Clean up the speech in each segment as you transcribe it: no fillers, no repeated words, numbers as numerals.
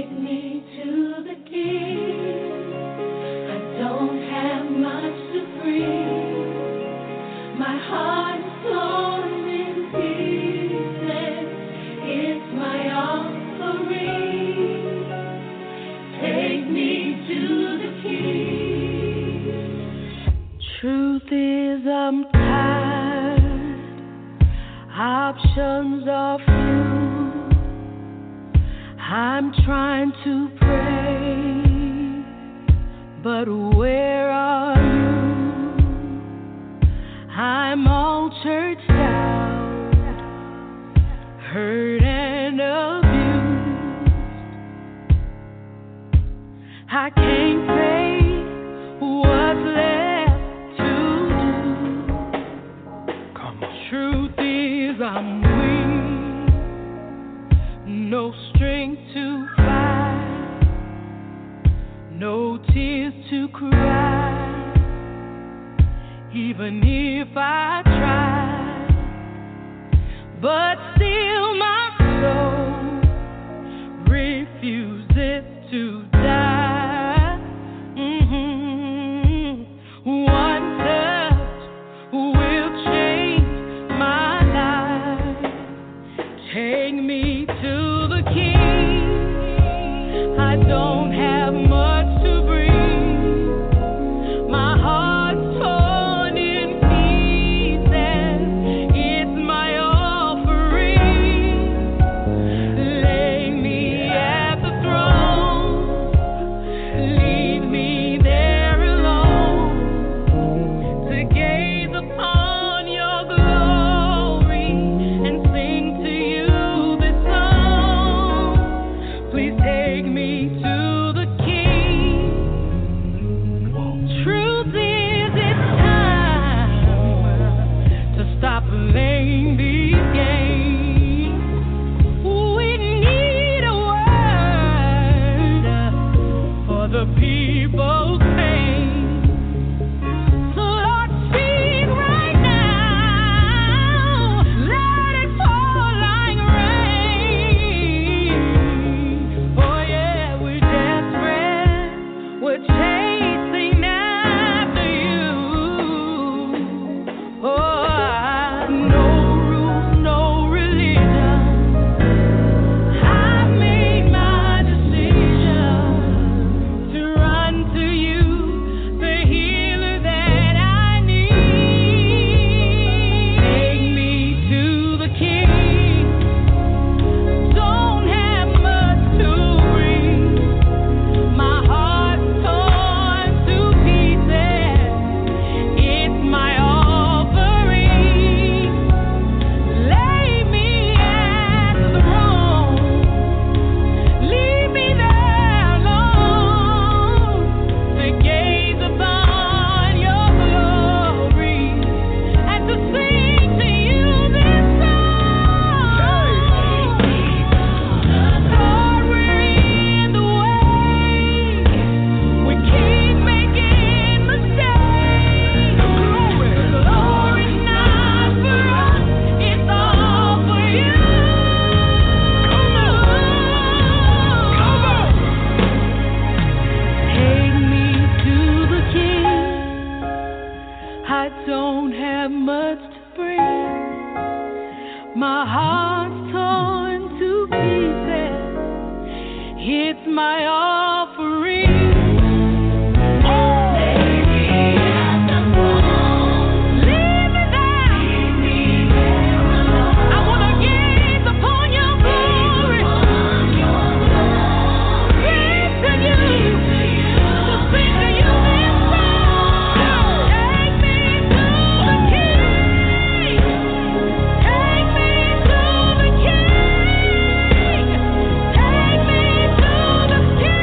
me to the King. I don't have much to bring. My heart is torn in pieces. It's my offering. Take me to the King. Truth is, I'm tired. Options are few. I'm trying to pray, but where are you? I'm all churched out, hurt and abused. I can't say what's left to do. Come on. Truth is, I'm weak, no strength to fight, no tears to cry. Even if I try, but still my soul refuses to die. One touch will change my life. Take me to the King. I don't have much to bring. My heart's torn in pieces. It's my offering. Lay me at the throne. Leave me there alone to gaze upon your glory and sing to you this song. Please take me to the King. Truth is, it's time to stop playing these games. We need a word for the people's pain. So Lord, speak right now. Let it fall like rain. Oh yeah, we're desperate. We're chasing after you. Oh, no rules, no religion. I've made my decision to run to you, the healer that I need. Take me to the King. Don't have much to bring. My heart's torn to pieces. It's my offering. Lay me at the throne. Leave me there alone to gaze upon your glory and to sing to you this song. Lord, we're in the way. We keep making mistakes. The glory's not for us, it's all for you. Come on. Take me to the King. I don't have much to bring. My heart's torn to pieces. It's my offering. Leave me there. I wanna gaze upon your glory. Sing to you. To sing to you this song. Take me to the King. Take me to the King. Take me to the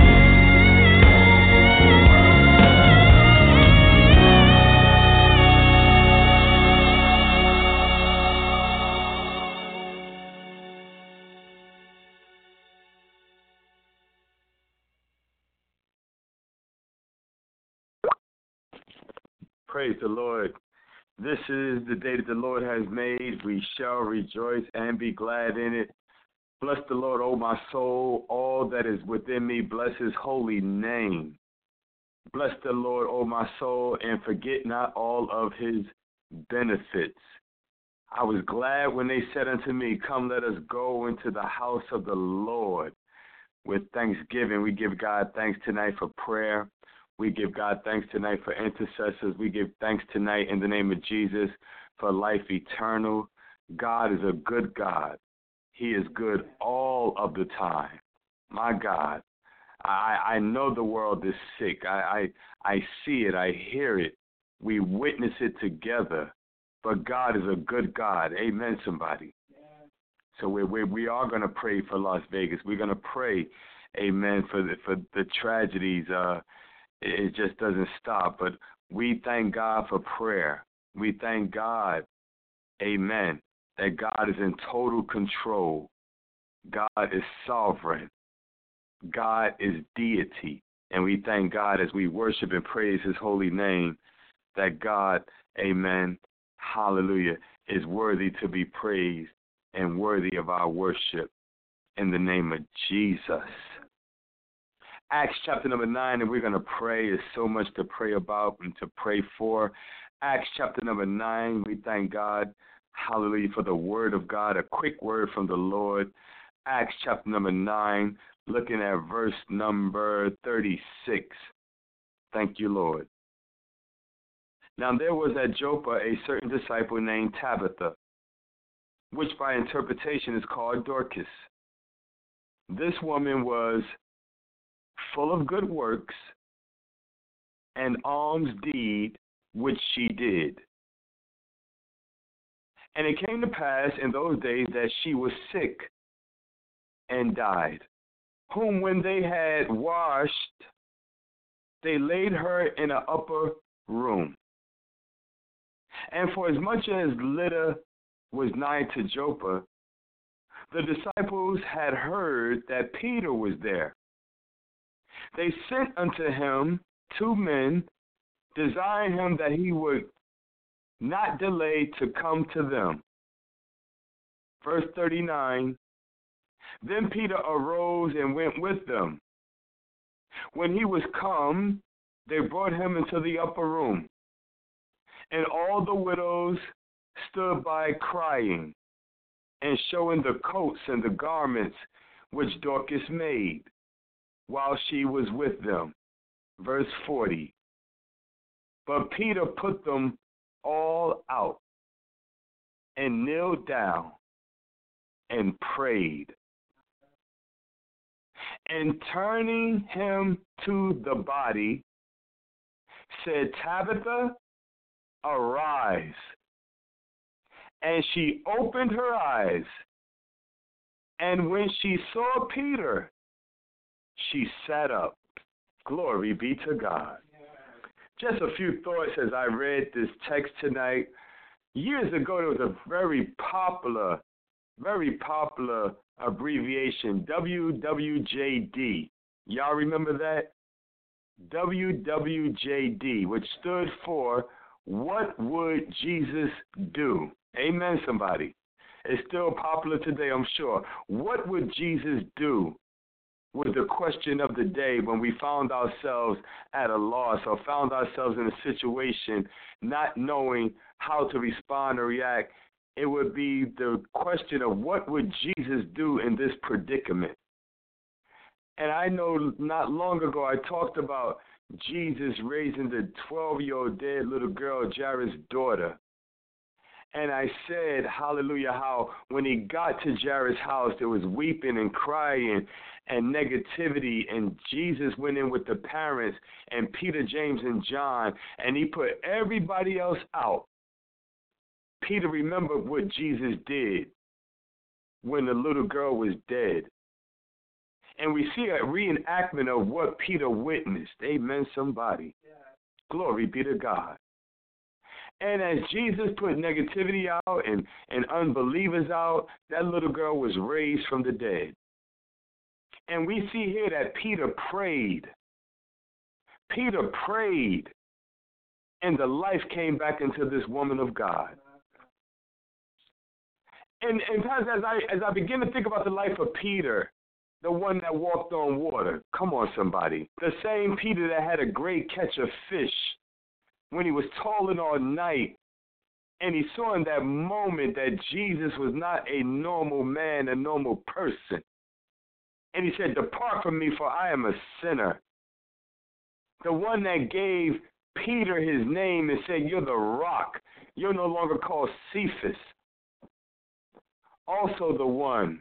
Praise the Lord. This is the day that the Lord has made. We shall rejoice and be glad in it. Bless the Lord, O my soul, all that is within me. Bless his holy name. Bless the Lord, O my soul, and forget not all of his benefits. I was glad when they said unto me, come, let us go into the house of the Lord. With thanksgiving, we give God thanks tonight for prayer. We give God thanks tonight for intercessors. We give thanks tonight in the name of Jesus for life eternal. God is a good God. He is good all of the time. My God, I know the world is sick. I see it. I hear it. We witness it together. But God is a good God. Amen, somebody. So we are going to pray for Las Vegas. We're going to pray, amen, for the tragedies. It just doesn't stop. But we thank God for prayer. We thank God, amen, that God is in total control. God is sovereign. God is deity. And we thank God as we worship and praise his holy name that God, amen, hallelujah, is worthy to be praised and worthy of our worship in the name of Jesus. Acts chapter number 9, and we're going to pray. There's so much to pray about and to pray for. Acts chapter number 9, we thank God, hallelujah, for the word of God, a quick word from the Lord. Acts chapter number 9, looking at verse number 36. Thank you, Lord. Now there was at Joppa a certain disciple named Tabitha, which by interpretation is called Dorcas. This woman was full of good works and alms deed which she did. And it came to pass in those days that she was sick and died, whom when they had washed, they laid her in an upper room. And for as much as Lydda was nigh to Joppa, the disciples had heard that Peter was there. They sent unto him 2 men, desiring him that he would not delay to come to them. Verse 39, then Peter arose and went with them. When he was come, they brought him into the upper room. And all the widows stood by crying and showing the coats and the garments which Dorcas made while she was with them. Verse 40. But Peter put them all out and kneeled down and prayed. And turning him to the body, said, Tabitha, arise. And she opened her eyes. And when she saw Peter, she sat up. Glory be to God. Just a few thoughts as I read this text tonight. Years ago, there was a very popular abbreviation, WWJD. Y'all remember that? WWJD, which stood for What Would Jesus Do? Amen, somebody. It's still popular today, I'm sure. What would Jesus do was the question of the day when we found ourselves at a loss or found ourselves in a situation not knowing how to respond or react. It would be the question of what would Jesus do in this predicament? And I know not long ago I talked about Jesus raising the 12-year-old dead little girl, Jairus' daughter. And I said, hallelujah, how when he got to Jairus' house, there was weeping and crying and negativity, and Jesus went in with the parents and Peter, James, and John, and he put everybody else out. Peter remembered what Jesus did when the little girl was dead. And we see a reenactment of what Peter witnessed. Amen, somebody. Yeah. Glory be to God. And as Jesus put negativity out and unbelievers out, that little girl was raised from the dead. And we see here that Peter prayed. Peter prayed, and the life came back into this woman of God. And Pastor, as I begin to think about the life of Peter, the one that walked on water, come on, somebody, the same Peter that had a great catch of fish when he was toiling all night, and he saw in that moment that Jesus was not a normal man, a normal person. And he said, "Depart from me, for I am a sinner." The one that gave Peter his name and said, "You're the rock. You're no longer called Cephas." Also the one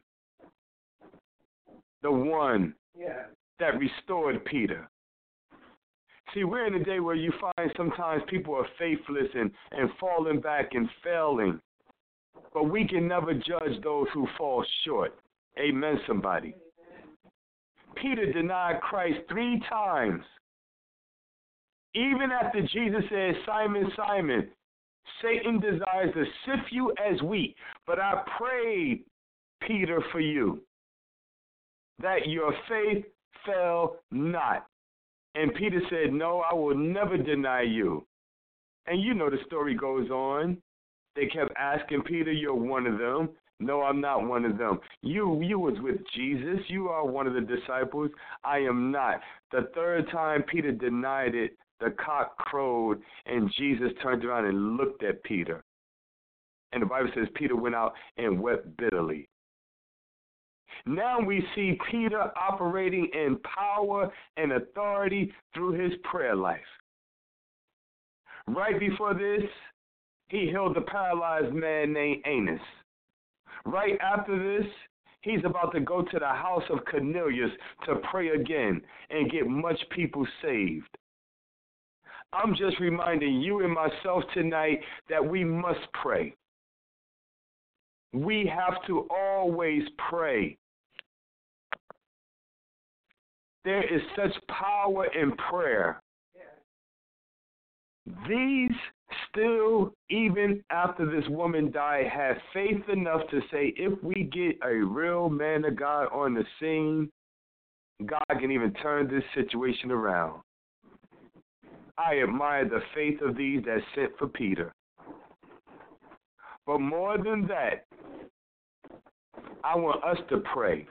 that restored Peter. See, we're in a day where you find sometimes people are faithless and falling back and failing. But we can never judge those who fall short. Amen, somebody. Peter denied Christ 3 times. Even after Jesus said, "Simon, Simon, Satan desires to sift you as wheat, but I prayed, Peter, for you, that your faith fail not." And Peter said, "No, I will never deny you." And you know the story goes on. They kept asking Peter, "You're one of them." "No, I'm not one of them." You was with Jesus. You are one of the disciples. "I am not." The 3rd time Peter denied it, the cock crowed, and Jesus turned around and looked at Peter. And the Bible says Peter went out and wept bitterly. Now we see Peter operating in power and authority through his prayer life. Right before this, he healed the paralyzed man named Aeneas. Right after this, he's about to go to the house of Cornelius to pray again and get much people saved. I'm just reminding you and myself tonight that we must pray. We have to always pray. There is such power in prayer. These still, even after this woman died, had faith enough to say, if we get a real man of God on the scene, God can even turn this situation around. I admire the faith of these that sent for Peter. But more than that, I want us to pray.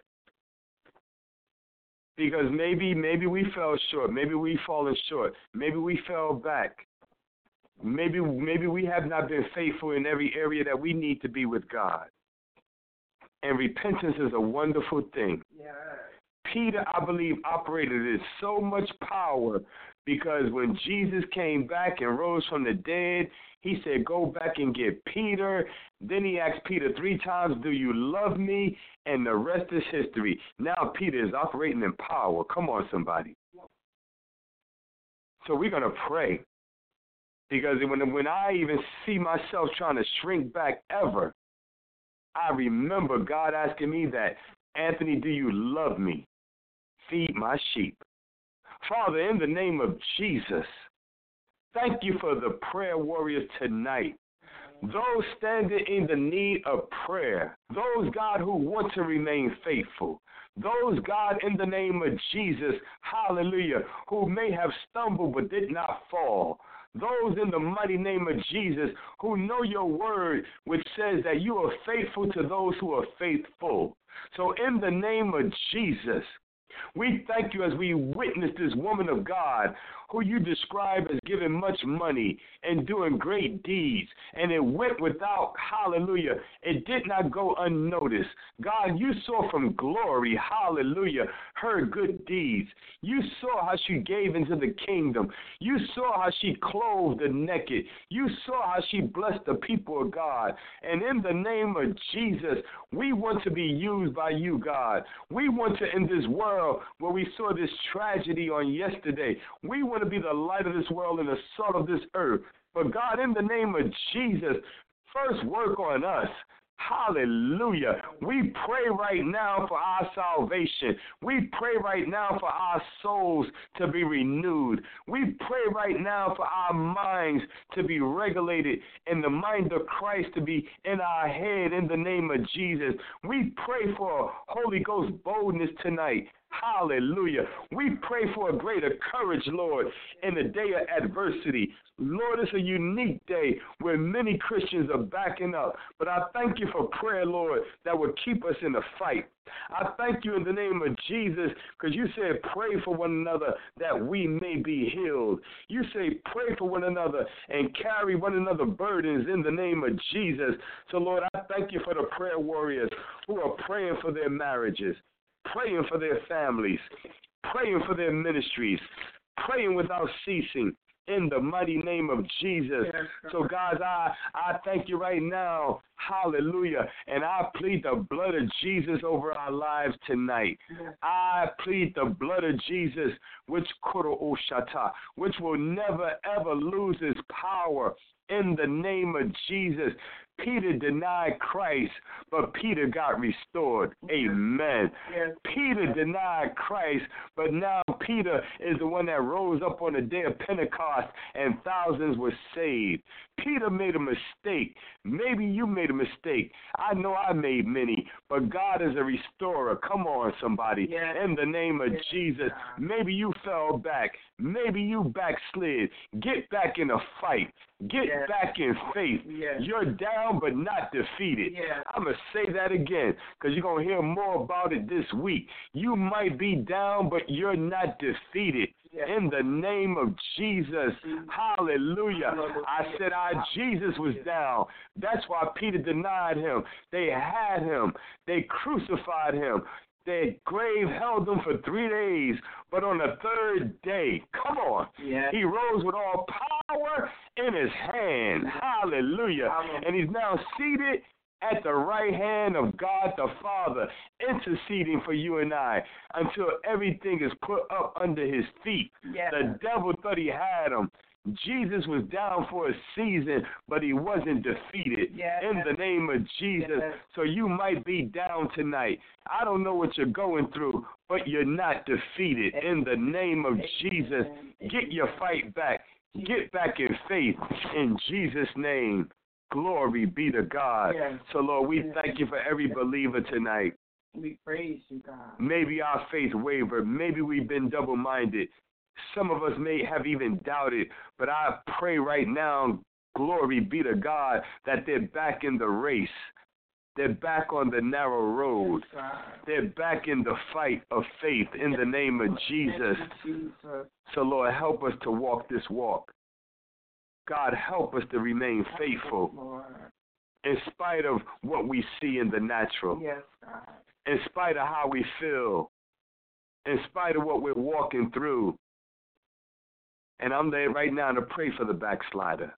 Because maybe we fell short. Maybe we've fallen short. Maybe we fell back. Maybe we have not been faithful in every area that we need to be with God. And repentance is a wonderful thing. Yeah. Peter, I believe, operated in so much power because when Jesus came back and rose from the dead, he said, "Go back and get Peter." Then he asked Peter 3 times, "Do you love me?" And the rest is history. Now Peter is operating in power. Come on, somebody. So we're going to pray. Because when I even see myself trying to shrink back ever, I remember God asking me that, "Anthony, do you love me? Feed my sheep." Father, in the name of Jesus, thank you for the prayer warriors tonight. Those standing in the need of prayer. Those, God, who want to remain faithful. Those, God, in the name of Jesus, hallelujah, who may have stumbled but did not fall. Those in the mighty name of Jesus who know your word, which says that you are faithful to those who are faithful. So in the name of Jesus, we thank you as we witness this woman of God who you describe as giving much money and doing great deeds. And it went without, hallelujah. It did not go unnoticed. God, you saw from glory, hallelujah, her good deeds. You saw how she gave into the kingdom. You saw how she clothed the naked. You saw how she blessed the people of God. And in the name of Jesus, we want to be used by you, God. We want to, in this world where we saw this tragedy on yesterday, we want to be the light of this world and the salt of this earth. But God, in the name of Jesus, first work on us. Hallelujah. We pray right now for our salvation. We pray right now for our souls to be renewed. We pray right now for our minds to be regulated and the mind of Christ to be in our head in the name of Jesus. We pray for Holy Ghost boldness tonight. Hallelujah. We pray for a greater courage, Lord, in the day of adversity. Lord, it's a unique day where many Christians are backing up. But I thank you for prayer, Lord, that will keep us in the fight. I thank you in the name of Jesus, because you said pray for one another that we may be healed. You say pray for one another and carry one another burdens in the name of Jesus. So, Lord, I thank you for the prayer warriors who are praying for their marriages, praying for their families, praying for their ministries, praying without ceasing. In the mighty name of Jesus. So, guys, I thank you right now. Hallelujah. And I plead the blood of Jesus over our lives tonight. I plead the blood of Jesus, which will never, ever lose its power. In the name of Jesus. Peter denied Christ, but Peter got restored. Amen. Yes. Peter denied Christ, but now Peter is the one that rose up on the day of Pentecost and thousands were saved. Peter made a mistake. Maybe you made a mistake. I know I made many, but God is a restorer. Come on, somebody. Yes. In the name of Jesus. Maybe you fell back. Maybe you backslid. Get back in a fight. Get back in faith. You're down but not defeated. I'm going to say that again because you're going to hear more about it this week. You might be down but you're not defeated. In the name of Jesus. Hallelujah. I said Jesus was down. That's why Peter denied him. They had him. They crucified him. Their grave held him for 3 days, but on the third day, come on, he rose with all power in his hand. Hallelujah. And he's now seated at the right hand of God the Father, interceding for you and I until everything is put up under his feet. The devil thought he had him. Jesus was down for a season, but he wasn't defeated. In the name of Jesus. So you might be down tonight. I don't know what you're going through, but you're not defeated. In the name of Jesus, get your fight back. Get back in faith. In Jesus' name, glory be to God. So, Lord, we thank you for every believer tonight. We praise you, God. Maybe our faith wavered. Maybe we've been double-minded. Some of us may have even doubted, but I pray right now, glory be to God, that they're back in the race. They're back on the narrow road. They're back in the fight of faith in the name of Jesus. So, Lord, help us to walk this walk. God, help us to remain faithful in spite of what we see in the natural, in spite of how we feel, in spite of what we're walking through. And I'm there right now to pray for the backslider.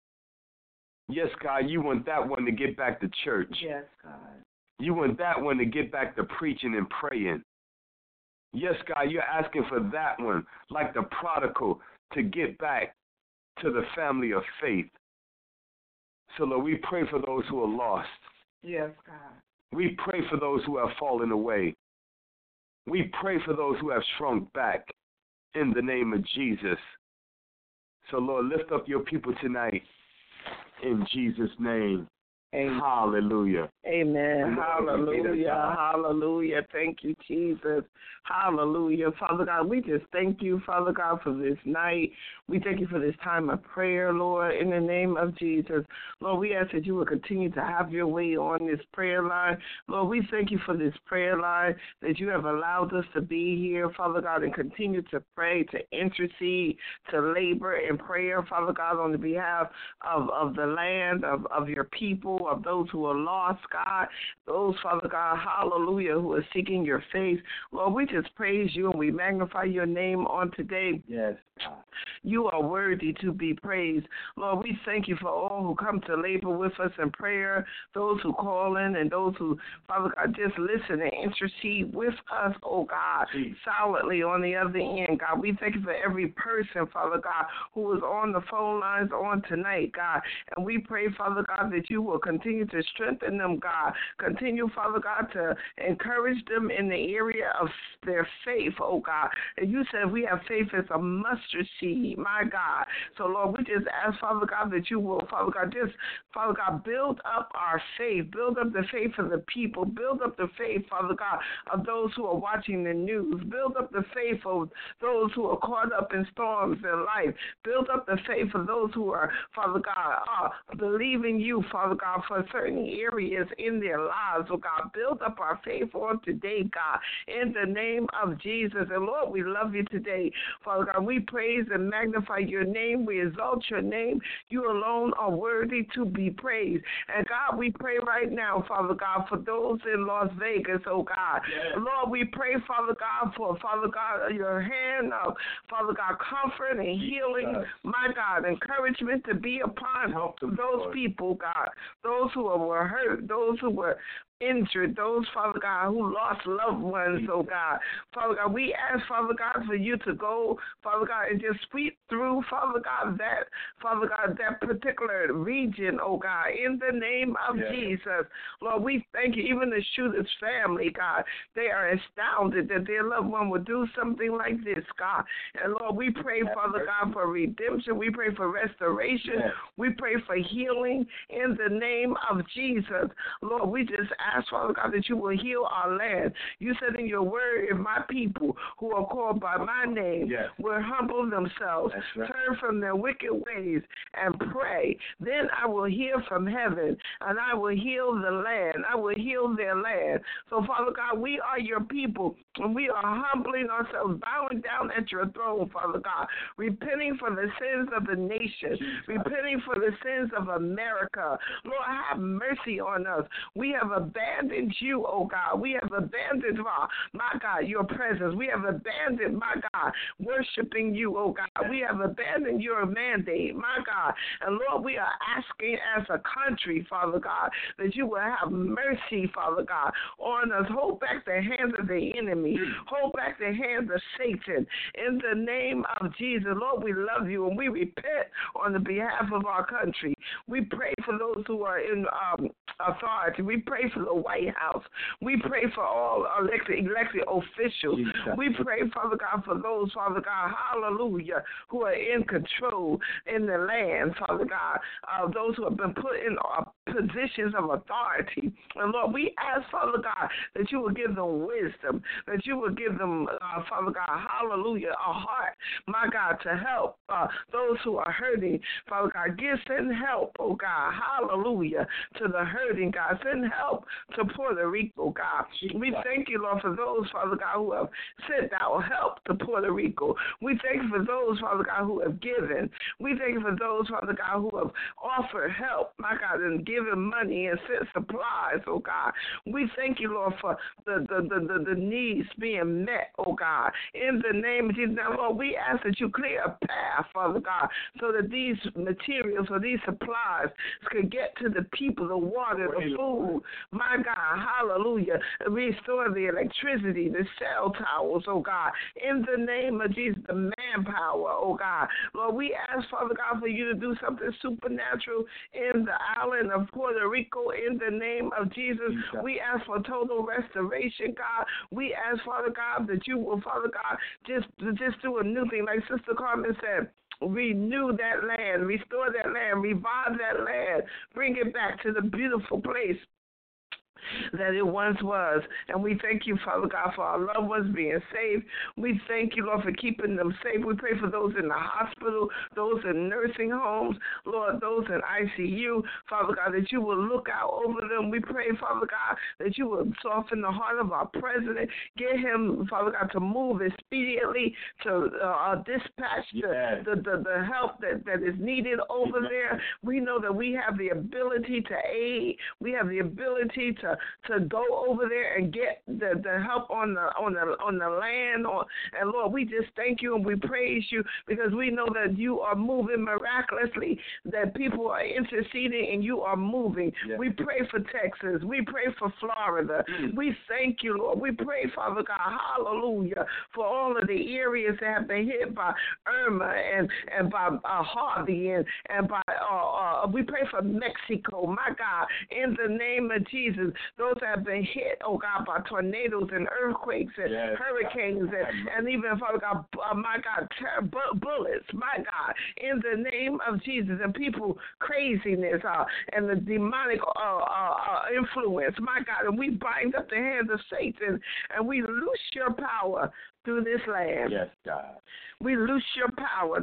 Yes, God, you want that one to get back to church. Yes, God. You want that one to get back to preaching and praying. Yes, God, you're asking for that one, like the prodigal, to get back to the family of faith. So, Lord, we pray for those who are lost. Yes, God. We pray for those who have fallen away. We pray for those who have shrunk back in the name of Jesus. So, Lord, lift up your people tonight in Jesus' name. Amen. Hallelujah. Amen. Hallelujah. Hallelujah. Thank you, Jesus. Hallelujah. Father God, we just thank you, Father God, for this night. We thank you for this time of prayer, Lord, in the name of Jesus. Lord, we ask that you will continue to have your way on this prayer line. Lord, we thank you for this prayer line, that you have allowed us to be here, Father God, and continue to pray, to intercede, to labor in prayer, Father God, on the behalf of the land, of your people, of those who are lost, God, those, Father God, hallelujah, who are seeking your face. Lord, we just praise you and we magnify your name on today. Yes. You are worthy to be praised. Lord, we thank you for all who come to labor with us in prayer, those who call in and those who, Father God, just listen and intercede with us, oh God, solidly on the other end, God. We thank you for every person, Father God, who is on the phone lines on tonight, God. And we pray, Father God, that you will continue to strengthen them, God. Continue, Father God, to encourage them in the area of their faith, oh God. And you said we have faith as a mustard seed, state, my God. So, Lord, we just ask, Father God, that you will, Father God, just, Father God, build up our faith, build up the faith of the people, build up the faith, Father God, of those who are watching the news, build up the faith of those who are caught up in storms in life, build up the faith of those who are, Father God, believing you, Father God, for certain areas in their lives, oh God. Build up our faith on today, God, in the name of Jesus. And Lord, we love you today, Father God. We praise and magnify your name. We exalt your name. You alone are worthy to be praised. And God, we pray right now, Father God, for those in Las Vegas, oh God. Yes. Lord, we pray, Father God, for, Father God, your hand of, Father God, comfort and healing, yes. My God, encouragement to be upon those people, God, those who were hurt, those who were injured, those, Father God, who lost loved ones, oh God. Father God, we ask, Father God, for you to go, Father God, and just sweep through, Father God, that particular region, oh God, in the name of Jesus. Lord, we thank you. Even the shooter's family, God, they are astounded that their loved one would do something like this, God. And Lord, we pray, Father God, for redemption. We pray for restoration. We pray for healing in the name of Jesus. Lord, we just ask, Father God, that you will heal our land. You said in your word, if my people who are called by my name will humble themselves, turn from their wicked ways and pray, then I will hear from heaven and I will heal the land. I will heal their land. So, Father God, we are your people and we are humbling ourselves, bowing down at your throne, Father God, repenting for the sins of the nation, repenting for the sins of America. Lord, have mercy on us. We have abandoned you, oh God. We have abandoned, my God, your presence. We have abandoned, my God, worshiping you, oh God. We have abandoned your mandate, my God. And Lord, we are asking as a country, Father God, that you will have mercy, Father God, on us. Hold back the hands of the enemy. Hold back the hands of Satan. In the name of Jesus, Lord, we love you and we repent on the behalf of our country. We pray for those who are in authority. We pray for the White House. We pray for all elected officials. We pray, Father God, for those, Father God, hallelujah, who are in control in the land, Father God, those who have been put in positions of authority. And Lord, we ask, Father God, that you will give them wisdom, that you will give them, Father God, hallelujah, a heart, my God, to help those who are hurting. Father God, send help, oh God, hallelujah, to the hurting, God. Send help to Puerto Rico, God. We thank you, Lord, for those, Father God, who have sent out help to Puerto Rico. We thank you for those, Father God, who have given. We thank you for those, Father God, who have offered help, my God, and given money and sent supplies, oh God. We thank you, Lord, for the needs being met, oh God. In the name of Jesus, now, Lord, we ask that you clear a path, Father God, so that these materials or these supplies could get to the people, the water, the food, my God, hallelujah. Restore the electricity, the cell towers, oh God. In the name of Jesus, the manpower, oh God. Lord, we ask, Father God, for you to do something supernatural in the island of Puerto Rico in the name of Jesus. We ask for total restoration, God. We ask, Father God, that you will, Father God, just do a new thing. Like Sister Carmen said, renew that land, restore that land, revive that land, bring it back to the beautiful place that it once was. And we thank you, Father God, for our loved ones being saved. We thank you, Lord, for keeping them safe. We pray for those in the hospital, those in nursing homes, Lord, those in ICU, Father God, that you will look out over them. We pray, Father God, that you will soften the heart of our president, get him, Father God, to move expediently to dispatch the help that is needed over there. We know that we have the ability to aid. We have the ability to go over there and get the help on the land. And Lord, we just thank you and we praise you because we know that you are moving miraculously, that people are interceding and you are moving. Yes. We pray for Texas. We pray for Florida. We thank you, Lord. We pray, Father God, hallelujah, for all of the areas that have been hit by Irma and by Harvey and by We pray for Mexico, my God, in the name of Jesus. Those that have been hit, oh God, by tornadoes and earthquakes and hurricanes and even, Father God, my God, bullets, my God, in the name of Jesus. And people craziness and the demonic influence, my God. And we bind up the hands of Satan and we loose your power through this land. Yes, God. We loose your power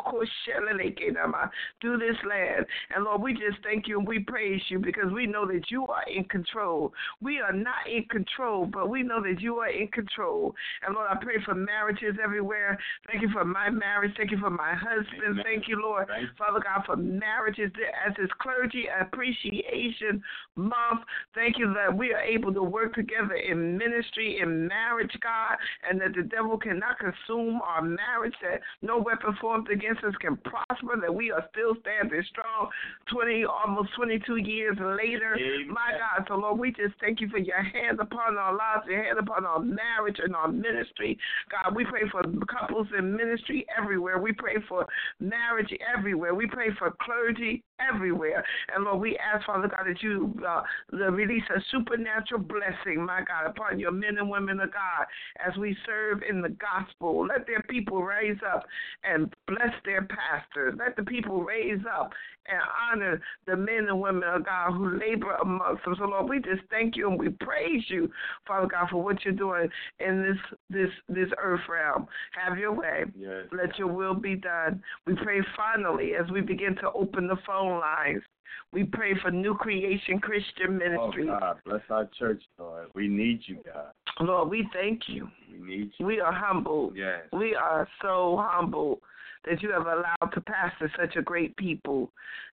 through this land. And Lord, we just thank you and we praise you because we know that you are in control. We are not in control, but we know that you are in control. And Lord, I pray for marriages everywhere. Thank you for my marriage. Thank you for my husband. Amen. Thank you, Lord, Father God, for marriages as this clergy appreciation month. Thank you that we are able to work together in ministry, in marriage, God, and that the devil cannot consume our marriage, that no weapon formed against us can prosper, that we are still standing strong almost 22 years later. Amen. My God, so Lord, we just thank you for your hand upon our lives, your hand upon our marriage and our ministry. God, we pray for couples in ministry everywhere. We pray for marriage everywhere. We pray for clergy everywhere. And Lord, we ask, Father God, that you release a supernatural blessing, my God, upon your men and women of God as we serve in the gospel. Let their people raise up and bless their pastors. Let the people raise up and honor the men and women of God who labor amongst them. So, Lord, we just thank you and we praise you, Father God, for what you're doing in this earth realm. Have your way. Yes. Let your will be done. We pray finally as we begin to open the phone lines. We pray for New Creation Christian Ministry. Oh, God, bless our church, Lord. We need you, God. Lord, we thank you. We need you. We are humbled. Yes. We are so humbled that you have allowed to pastor such a great people.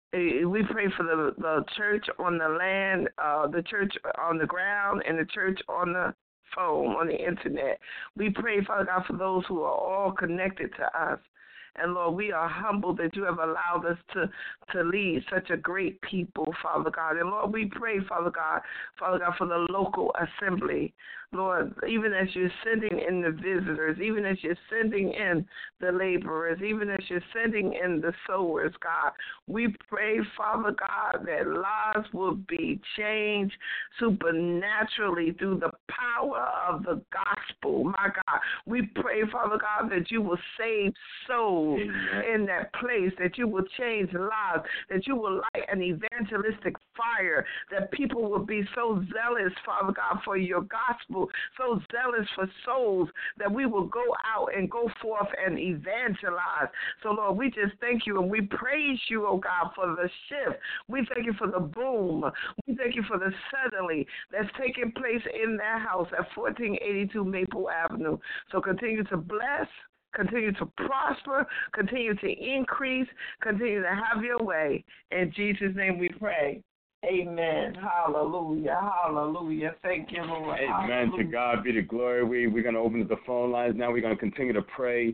We pray for the church on the land, the church on the ground, and the church on the phone, on the internet. We pray, Father God, for those who are all connected to us. And, Lord, we are humbled that you have allowed us to lead such a great people, Father God. And, Lord, we pray, Father God, for the local assembly. Lord, even as you're sending in the visitors, even as you're sending in the laborers, even as you're sending in the sowers, God, we pray, Father God, that lives will be changed supernaturally through the power of the gospel. My God, we pray, Father God, that you will save souls in that place, that you will change lives, that you will light an evangelistic fire, that people will be so zealous, Father God, for your gospel, so zealous for souls, that we will go out and go forth and evangelize. So, Lord, we just thank you and we praise you, oh God, for the shift. We thank you for the boom. We thank you for the suddenly that's taking place in their house at 1482 Maple Avenue. So continue to bless, continue to prosper, continue to increase, continue to have your way. In Jesus' name we pray. Amen. Hallelujah. Hallelujah. Thank you, Lord. Amen. Hallelujah. To God be the glory. We're going to open the phone lines now. We're going to continue to pray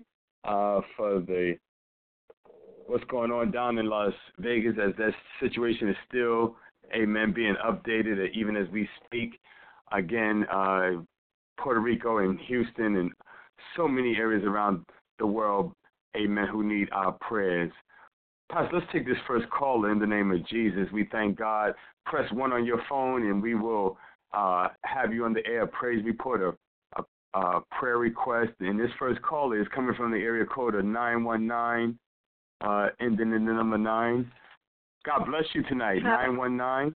for what's going on down in Las Vegas as that situation is still, amen, being updated even as we speak. Again, Puerto Rico and Houston and so many areas around the world, amen, who need our prayers. Pastor, let's take this first call in the name of Jesus. We thank God. Press 1 on your phone, and we will have you on the air. Praise report, a prayer request. And this first call is coming from the area code of 919, ending in the number 9. God bless you tonight, 919.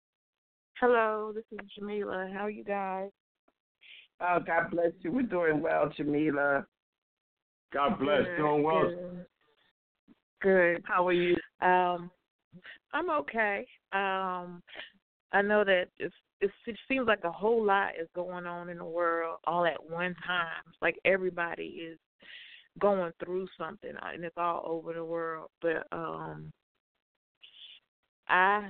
Hello, this is Jamila. How are you guys? Oh, God bless you. We're doing well, Jamila. God bless. Good, doing well. Good. How are you? I'm okay. I know that it seems like a whole lot is going on in the world all at one time. It's like everybody is going through something, and it's all over the world. But I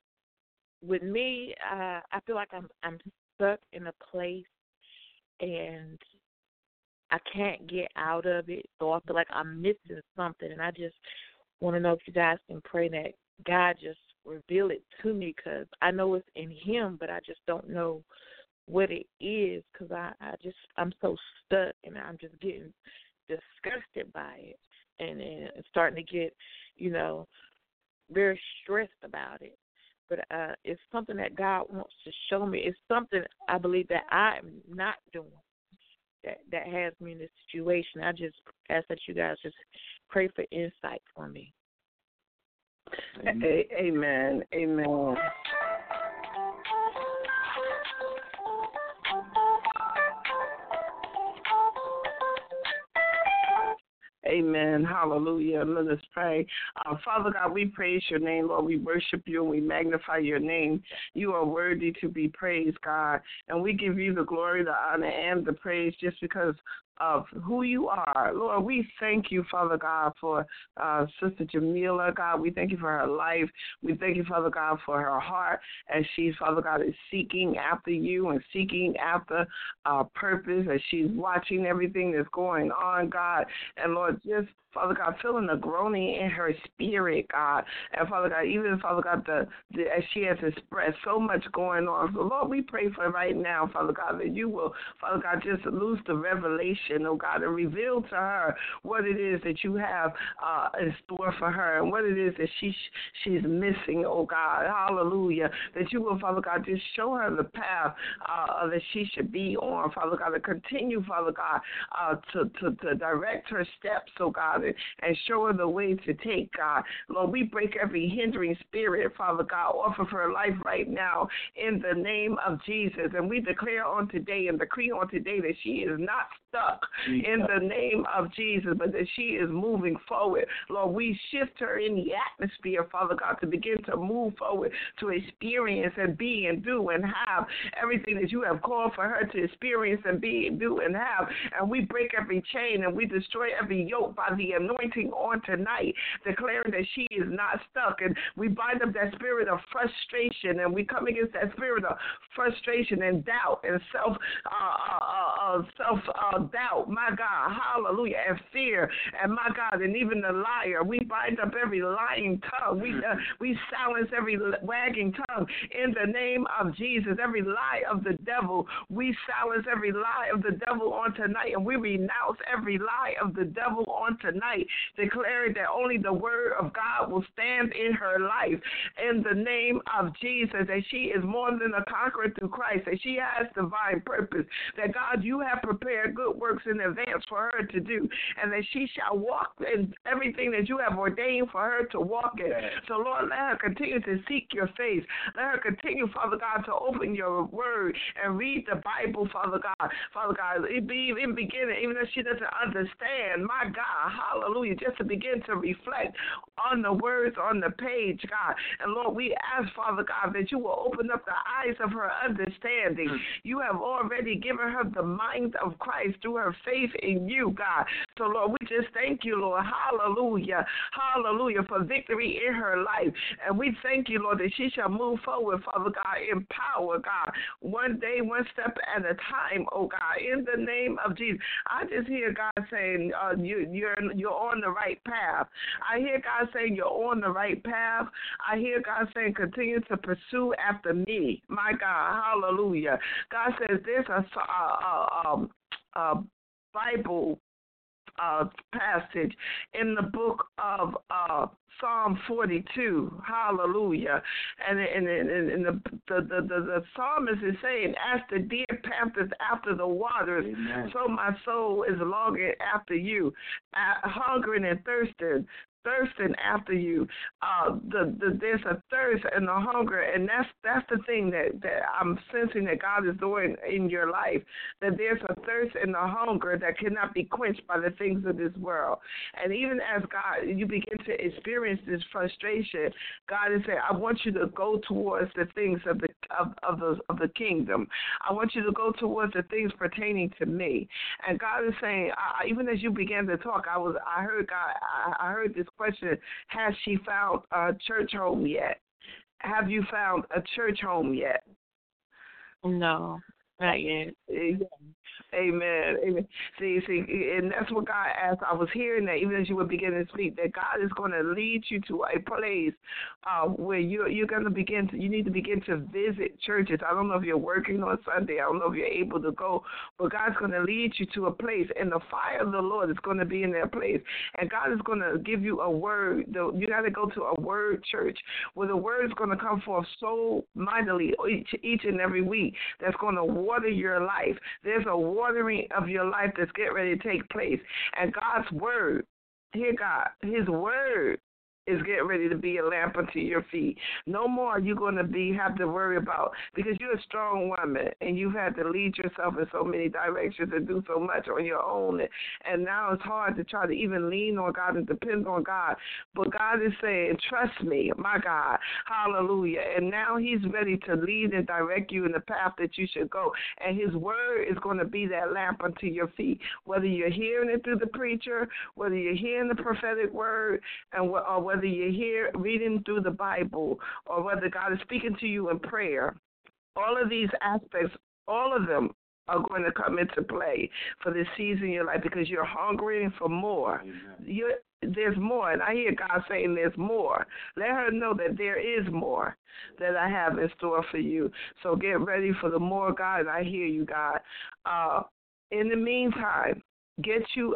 feel like I'm stuck in a place, and I can't get out of it, so I feel like I'm missing something, and I just want to know if you guys can pray that God just reveal it to me, because I know it's in Him, but I just don't know what it is, because I'm so stuck, and I'm just getting disgusted by it, and it's starting to get, very stressed about it. But it's something that God wants to show me. It's something I believe that I'm not doing that has me in this situation. I just ask that you guys just pray for insight for me. Amen. Amen. Amen. Hallelujah. Let us pray. Father God, we praise your name, Lord. We worship you and we magnify your name. You are worthy to be praised, God. And we give you the glory, the honor, and the praise just because of who you are. Lord, we thank you, Father God, for Sister Jamila, God. We thank you for her life. We thank you, Father God, for her heart as she, Father God, is seeking after you and seeking after purpose, as she's watching everything that's going on, God. And Lord, just Father God, feeling the groaning in her spirit, God. And Father God, even Father God, as she has expressed so much going on. So Lord, we pray for right now, Father God, that you will, Father God, just lose the revelation, oh God, and reveal to her what it is that you have in store for her and what it is that she's missing, oh God. Hallelujah. That you will, Father God, just show her the path that she should be on, Father God, to continue, Father God, to direct her steps, oh God, and show her the way to take, God. Lord, we break every hindering spirit, Father God, off of her life right now in the name of Jesus. And we declare on today and decree on today that she is not stuck in the name of Jesus, but that she is moving forward. Lord, we shift her in the atmosphere, Father God, to begin to move forward, to experience and be and do and have everything that you have called for her to experience and be and do and have. And we break every chain and we destroy every yoke by the anointing on tonight, declaring that she is not stuck. And we bind up that spirit of frustration, and we come against that spirit of frustration and doubt and self-doubt, my God, hallelujah, and fear, and my God, and even the liar. We bind up every lying tongue. We silence every wagging tongue in the name of Jesus. Every lie of the devil, we silence every lie of the devil on tonight, and we renounce every lie of the devil on tonight, declaring that only the word of God will stand in her life in the name of Jesus, that she is more than a conqueror through Christ, that she has divine purpose, that God, you have prepared good works in advance for her to do, and that she shall walk in everything that you have ordained for her to walk in. So Lord, let her continue to seek your face. Let her continue, Father God, to open your word and read the Bible, Father God. Father God, it be in beginning, even if she doesn't understand, my God, hallelujah, just to begin to reflect on the words on the page, God. And Lord, we ask, Father God, that you will open up the eyes of her understanding. You have already given her the mind of Christ through her faith in you, God. So Lord, we just thank you, Lord, hallelujah, hallelujah, for victory in her life. And we thank you, Lord, that she shall move forward, Father God, in power, God, one day, one step at a time, oh God, in the name of Jesus. I just hear God saying, you're on the right path. I hear God saying you're on the right path. I hear God saying continue to pursue after me. My God, hallelujah. God says there's a Bible passage in the book of Psalm 42, hallelujah, and the psalmist is saying, as the deer panteth after the waters, amen, so my soul is longing after you, hungering and thirsting after you. There's a thirst and a hunger, and that's the thing that I'm sensing that God is doing in your life, that there's a thirst and a hunger that cannot be quenched by the things of this world. And even as God, you begin to experience this frustration, God is saying, I want you to go towards the things of the kingdom. I want you to go towards the things pertaining to me. And God is saying, even as you began to talk, I heard this question, has she found a church home yet? Have you found a church home yet? No, not yet. Amen. Amen. See, and that's what God asked. I was hearing that even as you were beginning to speak, that God is going to lead you to a place where you're going to you need to begin to visit churches. I don't know if you're working on Sunday. I don't know if you're able to go, but God's going to lead you to a place, and the fire of the Lord is going to be in that place. And God is going to give you a word. You got to go to a word church where the word is going to come forth so mightily each and every week that's going to water your life. There's a watering of your life that's getting ready to take place. And God's word, hear God, his word is getting ready to be a lamp unto your feet. No more are you going to have to worry about, because you're a strong woman and you've had to lead yourself in so many directions and do so much on your own. And now it's hard to try to even lean on God and depend on God. But God is saying, trust me, my God, hallelujah. And now he's ready to lead and direct you in the path that you should go. And his word is going to be that lamp unto your feet. Whether you're hearing it through the preacher, whether you're hearing the prophetic word, or whether you're here reading through the Bible, or whether God is speaking to you in prayer, all of these aspects, all of them are going to come into play for this season in your life, because you're hungering for more. There's more, and I hear God saying there's more. Let her know that there is more that I have in store for you. So get ready for the more, God, and I hear you, God. In the meantime, get you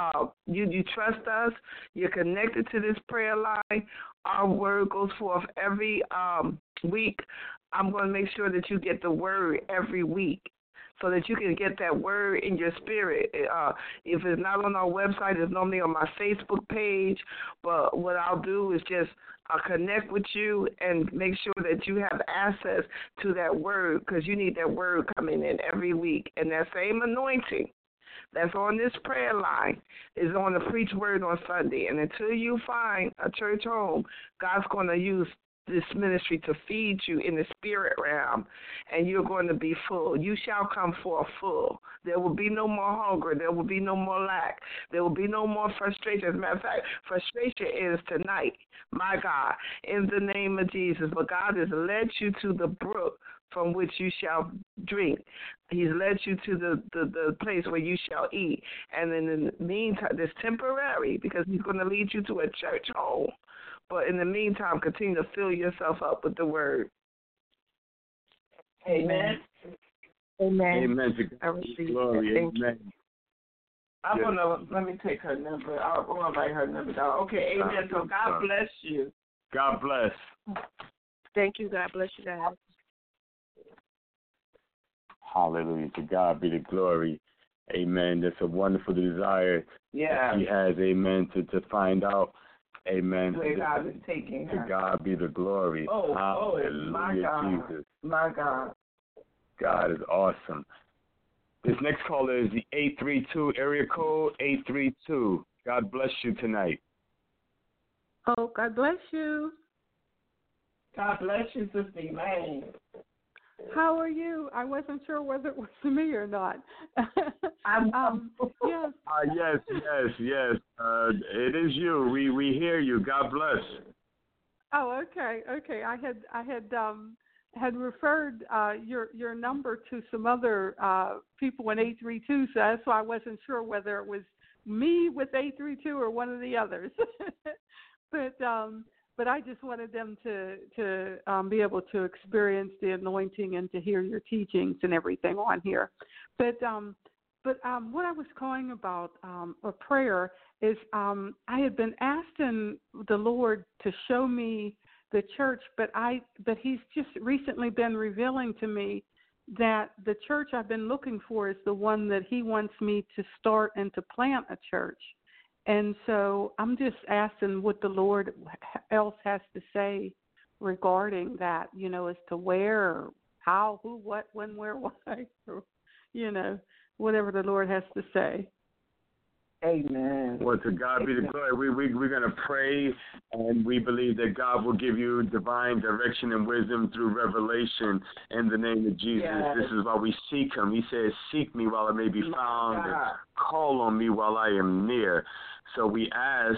you trust us. You're connected to this prayer line. Our word goes forth every week. I'm going to make sure that you get the word every week, so that you can get that word in your spirit. If it's not on our website, it's normally on my Facebook page. But what I'll do is just connect with you and make sure that you have access to that word, because you need that word coming in every week. And that same anointing that's on this prayer line is on the preach word on Sunday. And until you find a church home, God's going to use this ministry to feed you in the spirit realm, and you're going to be full. You shall come forth full. There will be no more hunger. There will be no more lack. There will be no more frustration. As a matter of fact, frustration is tonight, my God, in the name of Jesus. But God has led you to the brook from which you shall drink. He's led you to the place where you shall eat. And in the meantime, it's temporary, because he's going to lead you to a church home. But in the meantime, continue to fill yourself up with the word. Amen. Amen. Amen. I receive Glory. it. Amen. I'm going to, let me take her number. I'll write her number down. Okay, amen. So God bless you. God bless. Thank you. God bless you guys. Hallelujah. To God be the glory. Amen. That's a wonderful desire that she has, amen, to find out, amen. Where God is taking her. To God be the glory. Hallelujah, my God. Jesus. My God. God is awesome. This next caller is the 832 area code 832. God bless you tonight. Oh, God bless you. God bless you, Sister Elaine. How are you? I wasn't sure whether it was me or not. Yes. Yes. It is you. We hear you. God bless. Oh, okay. I had referred your number to some other people in 832, so that's why I wasn't sure whether it was me with 832 or one of the others. But I just wanted them to be able to experience the anointing and to hear your teachings and everything on here. But what I was calling about a prayer is I had been asking the Lord to show me the church, but He's just recently been revealing to me that the church I've been looking for is the one that He wants me to start and to plant a church. And so I'm just asking what the Lord else has to say regarding that, as to where, how, who, what, when, where, why, or, whatever the Lord has to say. Amen. Well, to God be the glory. We're going to pray, and we believe that God will give you divine direction and wisdom through revelation in the name of Jesus. Yes. This is why we seek Him. He says, seek me while I may be found, and call on me while I am near. So we ask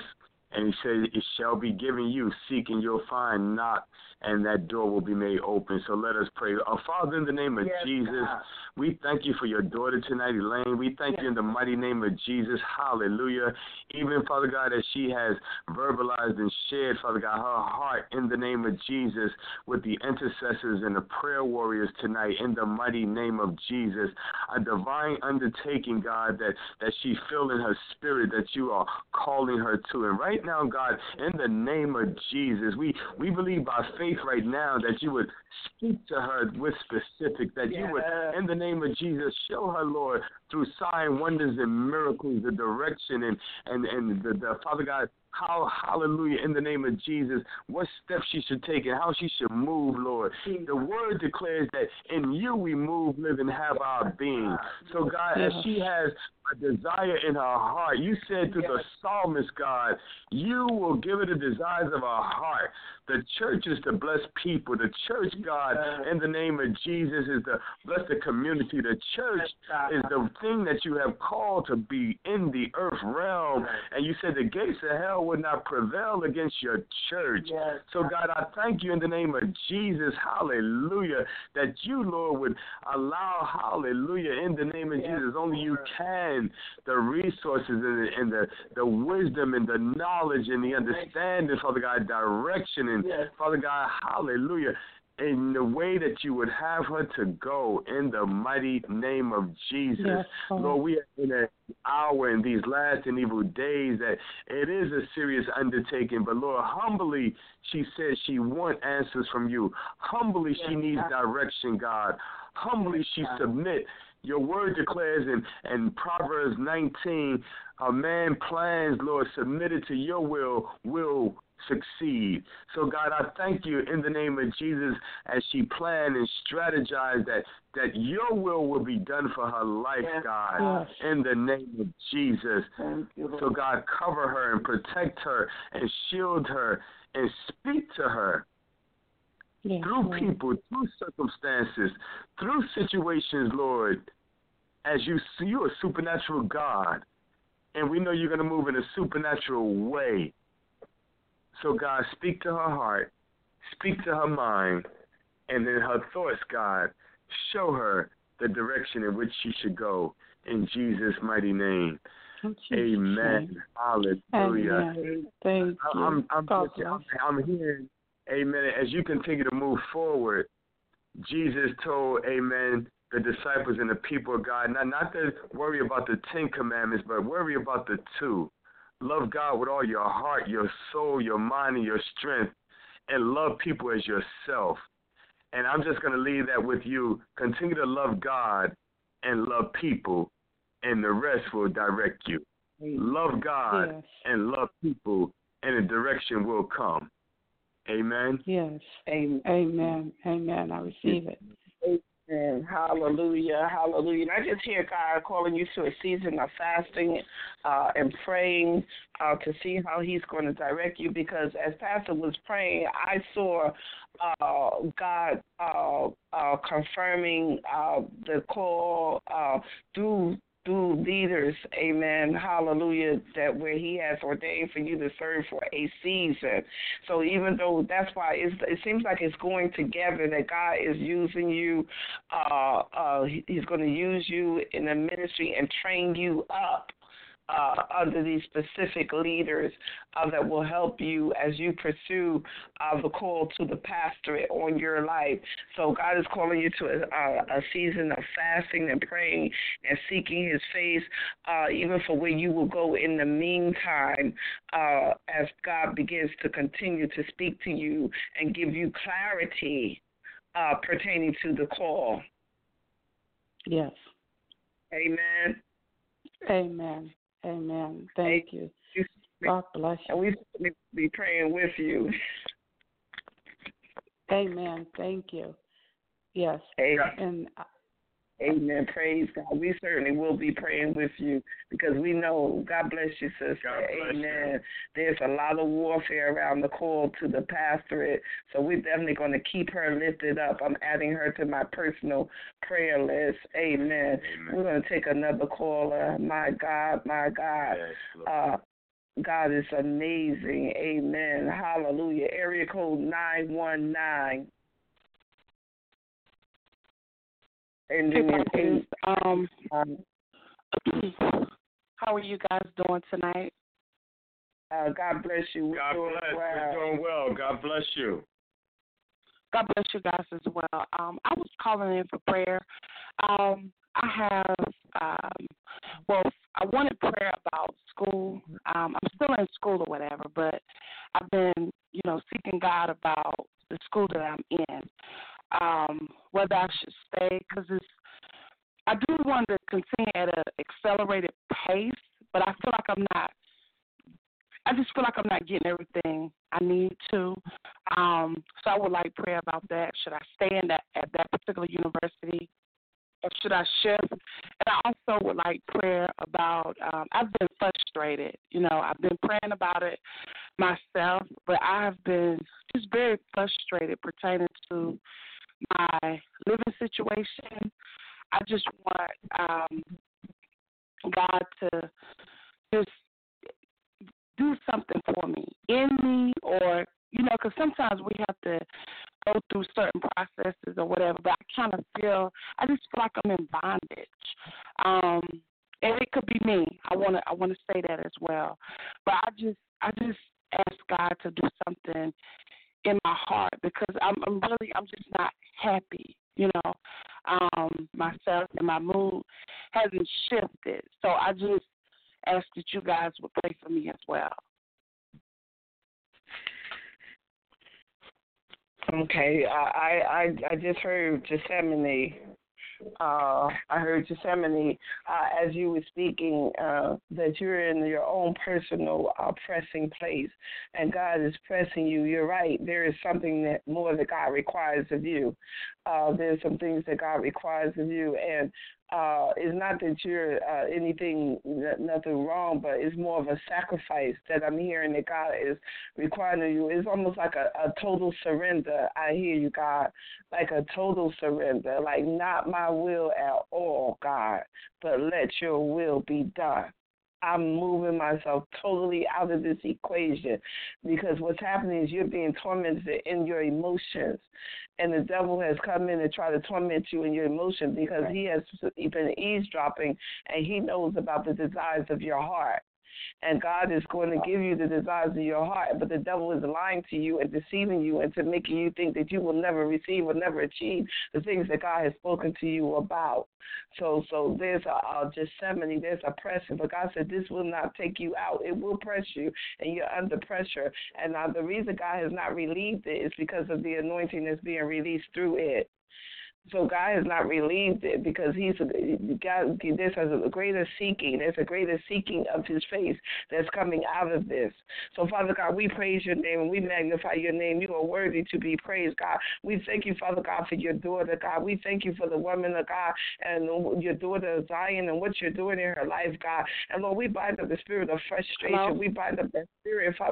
And he said, it shall be given you. Seek and you'll find. Knock and that door will be made open. So let us pray. Father, in the name of Jesus, God. we thank you for your daughter tonight, Elaine. We thank you in the mighty name of Jesus. Hallelujah. Even, Father God, as she has verbalized and shared, Father God, her heart in the name of Jesus with the intercessors and the prayer warriors tonight in the mighty name of Jesus. A divine undertaking, God, that she feel in her spirit that you are calling her to. And right now, God, in the name of Jesus, we believe by faith right now that you would speak to her with specifics, that you would, in the name of Jesus, show her, Lord, through sign, wonders, and miracles, the direction and the Father God, how, hallelujah, in the name of Jesus, what steps she should take and how she should move, Lord. The word declares that in you we move, live, and have our being. So, God, as she has a desire in her heart, you said to the psalmist, God, you will give her the desires of her heart. The church is to bless people. The church, God, in the name of Jesus, is to bless the community. The church is the thing that you have called to be in the earth realm. And you said the gates of hell would not prevail against your church. So, God, I thank you in the name of Jesus, hallelujah, that you, Lord, would allow, hallelujah, in the name of Jesus, only you can, the resources and the wisdom and the knowledge and the understanding, Father God, direction and Father God, hallelujah, in the way that you would have her to go in the mighty name of Jesus. Lord, we are in an hour in these last and evil days that it is a serious undertaking, but Lord, humbly she says she wants answers from you. Humbly she needs direction, God. Humbly she submit. Your word declares in Proverbs 19, a man plans, Lord, submitted to your will succeed. So, God, I thank you in the name of Jesus as she planned and strategized that your will be done for her life, God, in the name of Jesus. So, God, cover her and protect her and shield her and speak to her. Through people, through circumstances, through situations, Lord, as you're a supernatural God, and we know you're going to move in a supernatural way. So, God, speak to her heart, speak to her mind, and in her thoughts, God, show her the direction in which she should go. In Jesus' mighty name. Amen. Hallelujah. Amen. Thank you. I'm hearing, amen, as you continue to move forward, Jesus told, amen, the disciples and the people of God, not to worry about the 10 commandments, but worry about the 2. Love God with all your heart, your soul, your mind, and your strength, and love people as yourself. And I'm just going to leave that with you. Continue to love God and love people, and the rest will direct you. Love God and love people, and the direction will come. Amen? Yes. Amen. Amen. I receive it. Amen. Hallelujah. Hallelujah. And I just hear God calling you to a season of fasting and praying to see how he's going to direct you, because as Pastor was praying, I saw God confirming the call through leaders, amen, hallelujah, that where he has ordained for you to serve for a season. So even though that's why it seems like it's going together, that God is using you, he's going to use you in the ministry and train you up under these specific leaders that will help you as you pursue the call to the pastorate on your life. So God is calling you to a season of fasting and praying and seeking his face, even for where you will go in the meantime, as God begins to continue to speak to you and give you clarity pertaining to the call. Yes. Amen. Amen. Amen. Thank you. God bless you. And we be praying with you. Amen. Thank you. Yes. Amen. Amen. Praise God. We certainly will be praying with you, because we know, God bless you, sister. Amen. There's a lot of warfare around the call to the pastorate, so we're definitely going to keep her lifted up. I'm adding her to my personal prayer list. Amen. We're going to take another caller. My God, my God. God is amazing. Amen. Hallelujah. Area code 919. And Hey, then how are you guys doing tonight? God bless you. God bless. We're doing well. God bless you. God bless you guys as well. I was calling in for prayer. I wanted prayer about school. I'm still in school or whatever, but I've been, seeking God about the school that I'm in, whether I should stay, because I do want to continue at an accelerated pace, but I feel like I just feel like I'm not getting everything I need to. So I would like prayer about that. Should I stay at that particular university, or should I shift? And I also would like prayer about, I've been frustrated. I've been praying about it myself, but I have been just very frustrated pertaining to my living situation. I just want God to just do something for me, in me, or, because sometimes we have to go through certain processes or whatever, but I just feel like I'm in bondage. And it could be me. I want to say that as well. But I just ask God to do something in my heart, because I'm just not happy, myself, and my mood hasn't shifted. So I just ask that you guys would pray for me as well. Okay, I just heard Gethsemane. I heard Gethsemane as you were speaking, that you're in your own personal pressing place, and God is pressing you. You're right. There is something that more that God requires of you. There's some things that God requires of you, and it's not that you're nothing wrong, but it's more of a sacrifice that I'm hearing that God is requiring of you. It's almost like a total surrender. I hear you, God, like a total surrender, like not my will at all, God, but let your will be done. I'm moving myself totally out of this equation, because what's happening is you're being tormented in your emotions, and the devil has come in and tried to torment you in your emotions, because he has been eavesdropping, and he knows about the desires of your heart. And God is going to give you the desires of your heart, but the devil is lying to you and deceiving you into making you think that you will never receive or never achieve the things that God has spoken to you about. So there's a Gethsemane, there's a pressing, but God said this will not take you out. It will press you, and you're under pressure. And the reason God has not relieved it is because of the anointing that's being released through it. So God has not relieved it, because there's a greater seeking. There's a greater seeking of his face that's coming out of this. So, Father God, we praise your name and we magnify your name. You are worthy to be praised, God. We thank you, Father God, for your daughter, God. We thank you for the woman of God and your daughter Zion and what you're doing in her life, God. And Lord, we bind up the spirit of frustration. Hello? We bind up that spirit of...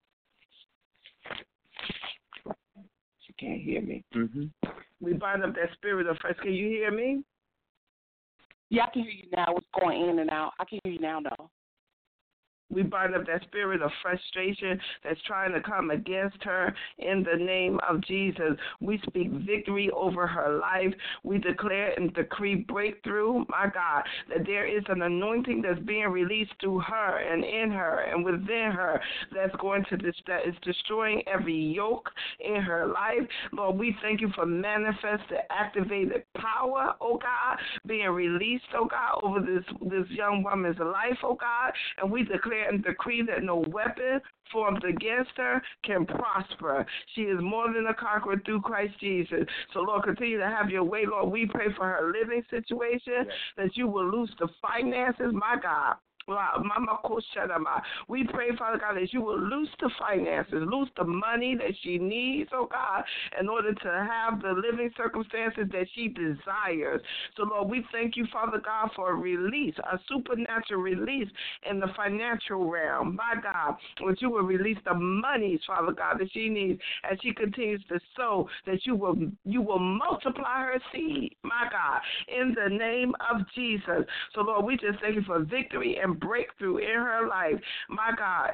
She can't hear me. Mm-hmm. We bind up that spirit of frustration. Can you hear me? Yeah, I can hear you now. It's going in and out. I can hear you now, though. We bind up that spirit of frustration that's trying to come against her in the name of Jesus. We speak victory over her life. We declare and decree breakthrough, my God, that there is an anointing that's being released through her and in her and within her that's going to that is destroying every yoke in her life. Lord, we thank you for manifested, activated power, oh God, being released, oh God, over this young woman's life, oh God, and we declare and decree that no weapon formed against her can prosper. She is more than a conqueror through Christ Jesus. So, Lord, continue to have your way, Lord. We pray for her living situation, that you will loose the finances, my God. We pray, Father God, that you will loose the finances, loose the money that she needs, oh God, in order to have the living circumstances that she desires. So, Lord, we thank you, Father God, for a release, a supernatural release in the financial realm. My God, that you will release the monies, Father God, that she needs as she continues to sow, that you will multiply her seed, my God, in the name of Jesus. So, Lord, we just thank you for victory and and breakthrough in her life. My God.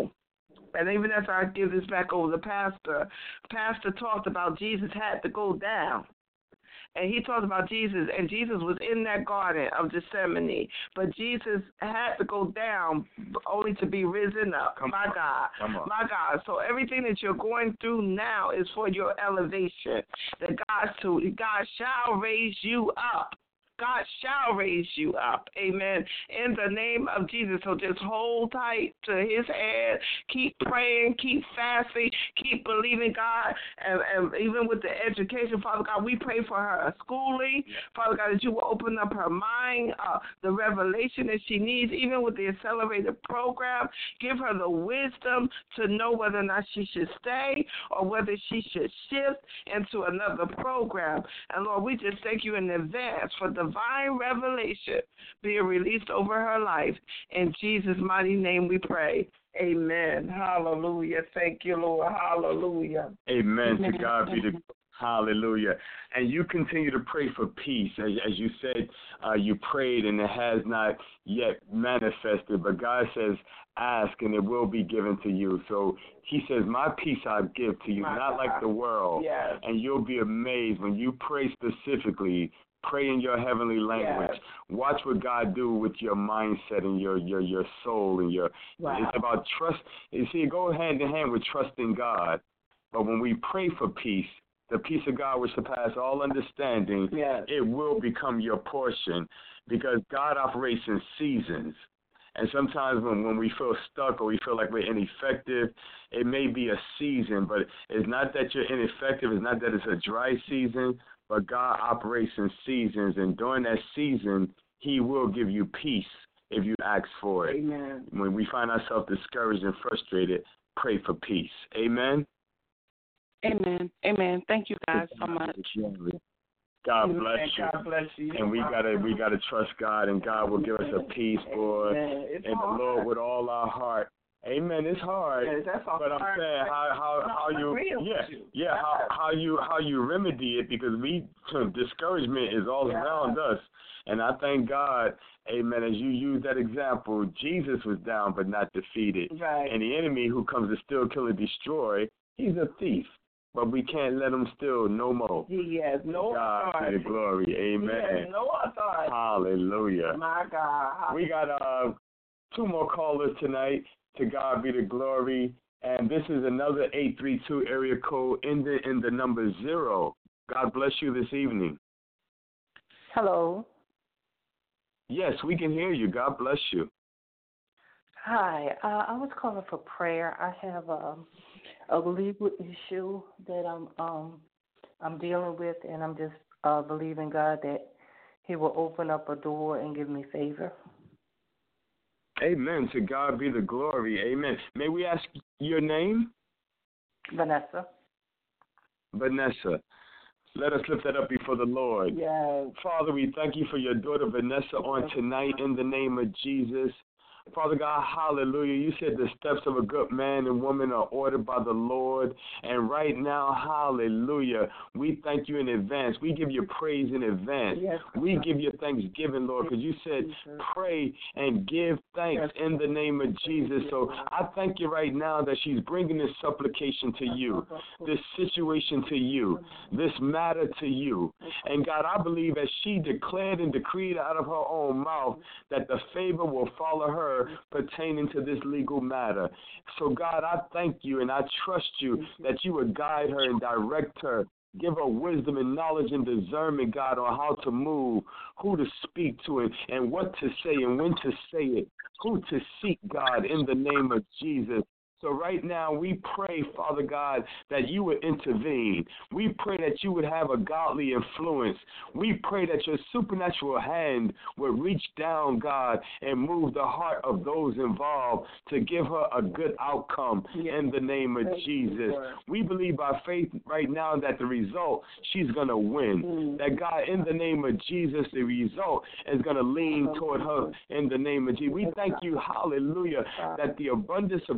And even as I give this back over to Pastor talked about Jesus had to go down. And he talked about Jesus, and Jesus was in that garden of Gethsemane. But Jesus had to go down only to be risen up. My God. So everything that you're going through now is for your elevation. That God shall raise you up. God shall raise you up. Amen. In the name of Jesus. So just hold tight to his hand. Keep praying. Keep fasting. Keep believing God. And even with the education, Father God, we pray for her schooling. Father God, that you will open up her mind, the revelation that she needs, even with the accelerated program. Give her the wisdom to know whether or not she should stay or whether she should shift into another program. And Lord, we just thank you in advance for divine revelation being released over her life. In Jesus' mighty name we pray. Amen. Hallelujah. Thank you, Lord. Hallelujah. Amen. To God be the hallelujah. And you continue to pray for peace. As you said, you prayed and it has not yet manifested, but God says, ask and it will be given to you. So he says, my peace I give to you, not like the world. Yes. And you'll be amazed when you pray specifically. Pray in your heavenly language. Yes. Watch what God do with your mindset and your soul and your. Wow. It's about trust. You see, it goes hand in hand with trusting God. But when we pray for peace, the peace of God which surpasses all understanding, yes, it will become your portion because God operates in seasons. And sometimes when we feel stuck or we feel like we're ineffective, it may be a season, but it's not that you're ineffective. It's not that it's a dry season, but God operates in seasons. And during that season, he will give you peace if you ask for it. Amen. When we find ourselves discouraged and frustrated, pray for peace. Amen? Amen. Amen. Thank you guys so much. God bless you. God bless you. And we gotta trust God, and God will give us a peace, boy, and the Lord with all our heart. Amen. It's hard, but I'm saying how you remedy it, because discouragement is all around us, and I thank God. Amen. As you use that example, Jesus was down but not defeated, right. And the enemy who comes to steal, kill, and destroy, he's a thief. But we can't let him steal no more. He has no God authority. be the glory. Amen. He has no authority. Hallelujah. My God. We got 2 more callers tonight. To God be the glory. And this is another 832 area code ending in the number 0. God bless you this evening. Hello. Yes, we can hear you. God bless you. Hi. I was calling for prayer. I have a legal issue that I'm dealing with, and I'm just believing God that he will open up a door and give me favor. Amen. To God be the glory. Amen. May we ask your name? Vanessa. Vanessa. Let us lift that up before the Lord. Yes. Father, we thank you for your daughter Vanessa on tonight in the name of Jesus. Father God, hallelujah. You said the steps of a good man and woman are ordered by the Lord. And right now, hallelujah, we thank you in advance. We give you praise in advance. Yes. We give you thanksgiving, Lord, because you said pray and give thanks in the name of Jesus. So I thank you right now that she's bringing this supplication to you, this situation to you, this matter to you. And God, I believe as she declared and decreed out of her own mouth that the favor will follow her pertaining to this legal matter. So God, I thank you and I trust you that you would guide her and direct her. Give her wisdom and knowledge and discernment, God, on how to move, who to speak to, and what to say and when to say it, who to seek, God, in the name of Jesus. So right now we pray, Father God, that you would intervene. We pray that you would have a godly influence. We pray that your supernatural hand would reach down, God, and move the heart of those involved to give her a good outcome in the name of Jesus. We believe by faith right now that the result, she's going to win. That, God, in the name of Jesus, the result is going to lean toward her in the name of Jesus. We thank you, hallelujah, that the abundance of God's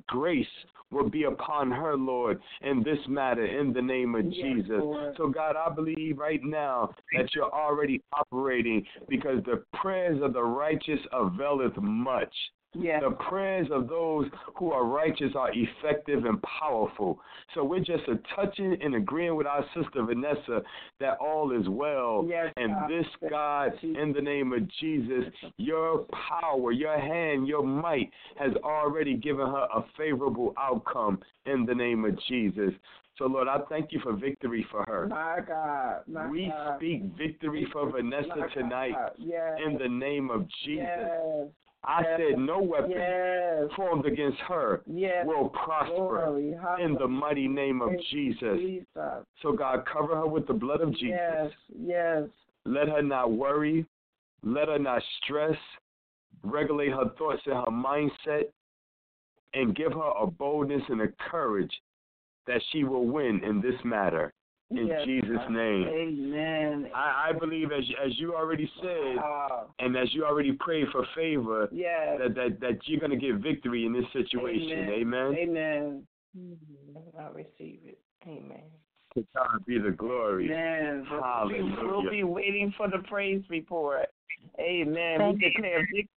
grace will be upon her, Lord, in this matter, in the name of Jesus. Lord. So, God, I believe right now that you're already operating, because the prayers of the righteous availeth much. Yes. The prayers of those who are righteous are effective and powerful. So we're just touching and agreeing with our sister Vanessa that all is well. Yes, and God. this, God, in the name of Jesus, your power, your hand, your might has already given her a favorable outcome in the name of Jesus. So, Lord, I thank you for victory for her. My God. We speak victory for Vanessa tonight in the name of Jesus. Yes. I said no weapon formed against her will prosper in the mighty name of Jesus. So, God, cover her with the blood of Jesus. Yes. Let her not worry. Let her not stress. Regulate her thoughts and her mindset, and give her a boldness and a courage that she will win in this matter. In Jesus' name. Amen. I believe, as you already said, and as you already prayed for favor, that you're going to get victory in this situation. Amen. Amen. I receive it. Amen. To God be the glory. Amen. Hallelujah. We'll be waiting for the praise report. Amen. We declare victory.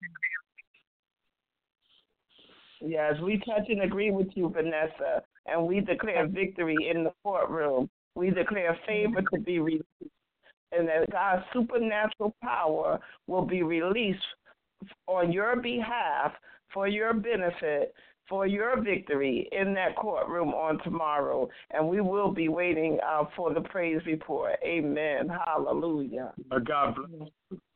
Yes, we touch and agree with you, Vanessa, and we declare victory in the courtroom. We declare favor to be released, and that God's supernatural power will be released on your behalf, for your benefit, for your victory in that courtroom on tomorrow. And we will be waiting for the praise report. Amen. Hallelujah. God bless.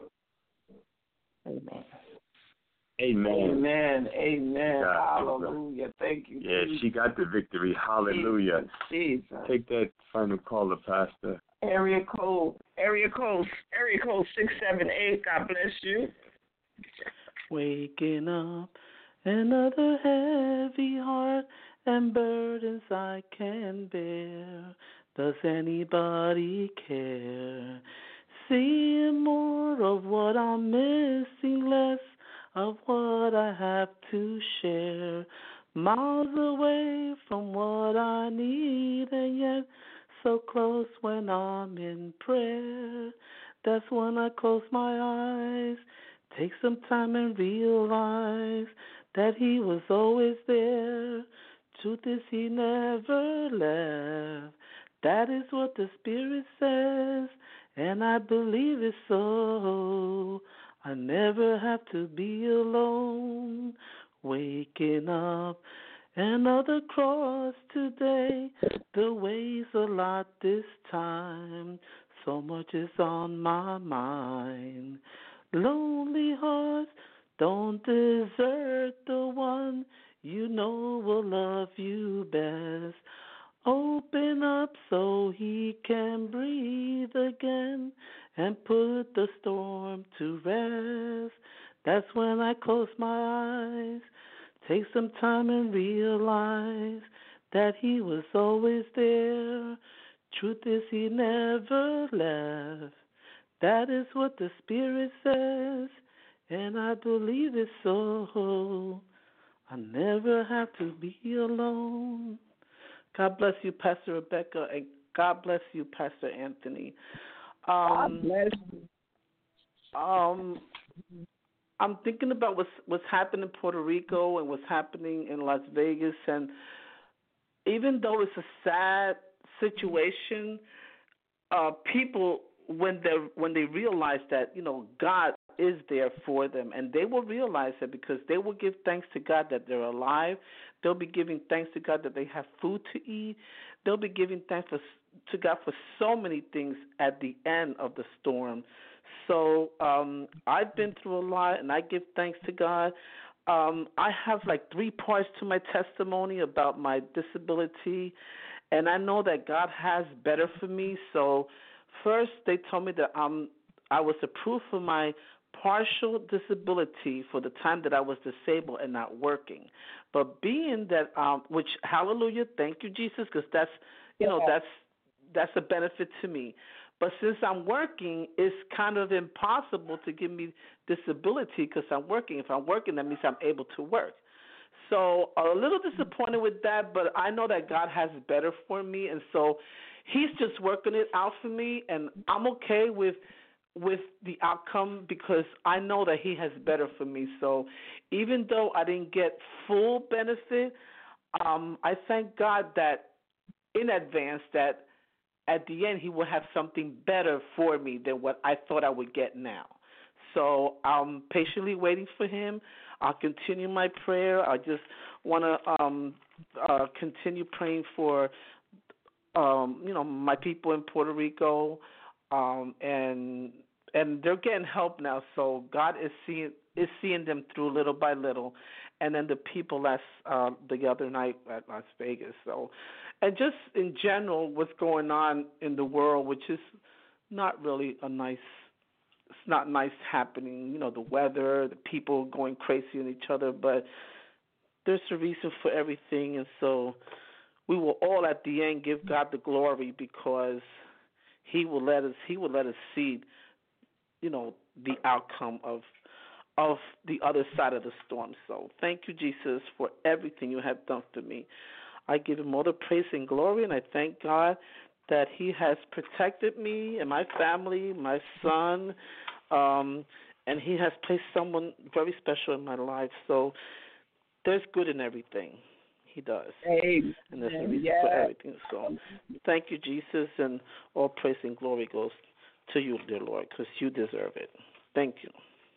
Amen. Amen. Amen. God, hallelujah. Thank you. Yeah, Jesus. she got the victory. Hallelujah. Jesus. Take that final caller, Pastor. Area code 678. God bless you. Waking up, another heavy heart and burdens I can bear. Does anybody care? Seeing more of what I'm missing, less of what I have to share. Miles away from what I need, and yet so close when I'm in prayer. That's when I close my eyes, take some time and realize that He was always there. Truth is, He never left. That is what the Spirit says, and I believe it so. I never have to be alone. Waking up, another cross today. The way's a lot this time. So much is on my mind. Lonely hearts don't desert the one you know will love you best. Open up so He can breathe again and put the storm to rest. That's when I close my eyes, take some time and realize that He was always there. Truth is, He never left. That is what the Spirit says, and I believe it so. I never have to be alone. God bless you, Pastor Rebecca, and God bless you, Pastor Anthony. God bless you. I'm thinking about what's happening in Puerto Rico and what's happening in Las Vegas, and even though it's a sad situation, people when they realize that God is there for them, and they will realize that because they will give thanks to God that they're alive. They'll be giving thanks to God that they have food to eat. They'll be giving thanks to God for so many things at the end of the storm. So I've been through a lot, and I give thanks to God. I have like 3 parts to my testimony about my disability, and I know that God has better for me. So first, they told me that I was approved for my partial disability for the time that I was disabled and not working. But being that, which hallelujah, thank you Jesus, because that's that's a benefit to me. But since I'm working, it's kind of impossible to give me disability because I'm working. If I'm working, that means I'm able to work. So a little disappointed with that, but I know that God has better for me, and so He's just working it out for me, and I'm okay with the outcome because I know that He has better for me. So even though I didn't get full benefit, I thank God that in advance that at the end He will have something better for me than what I thought I would get now. So I'm patiently waiting for Him. I'll continue my prayer. I just want to continue praying for my people in Puerto Rico, and they're getting help now. So God is seeing them through little by little, and then the people the other night at Las Vegas. So, and just in general, what's going on in the world, which is not really it's not nice happening. The weather, the people going crazy on each other, but there's a reason for everything, and so we will all at the end give God the glory because He will let us see, the outcome of the other side of the storm. So thank you, Jesus, for everything you have done for me. I give Him all the praise and glory, and I thank God that He has protected me and my family, my son, and He has placed someone very special in my life. So there's good in everything He does. Amen. And there's a reason for everything. So thank you, Jesus, and all praise and glory goes to you, dear Lord, because you deserve it. Thank you.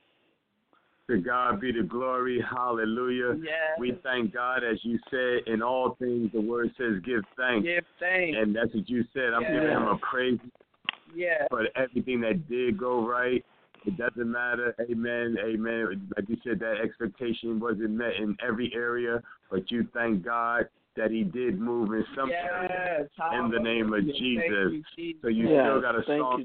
To God be the glory. Hallelujah. Yes. We thank God, as you said, in all things, the word says give thanks. Give thanks. And that's what you said. I'm giving Him a praise for everything that did go right. It doesn't matter. Amen. Amen. Like you said, that expectation wasn't met in every area, but you thank God that He did move in some areas in the name of Jesus. So you still got a strong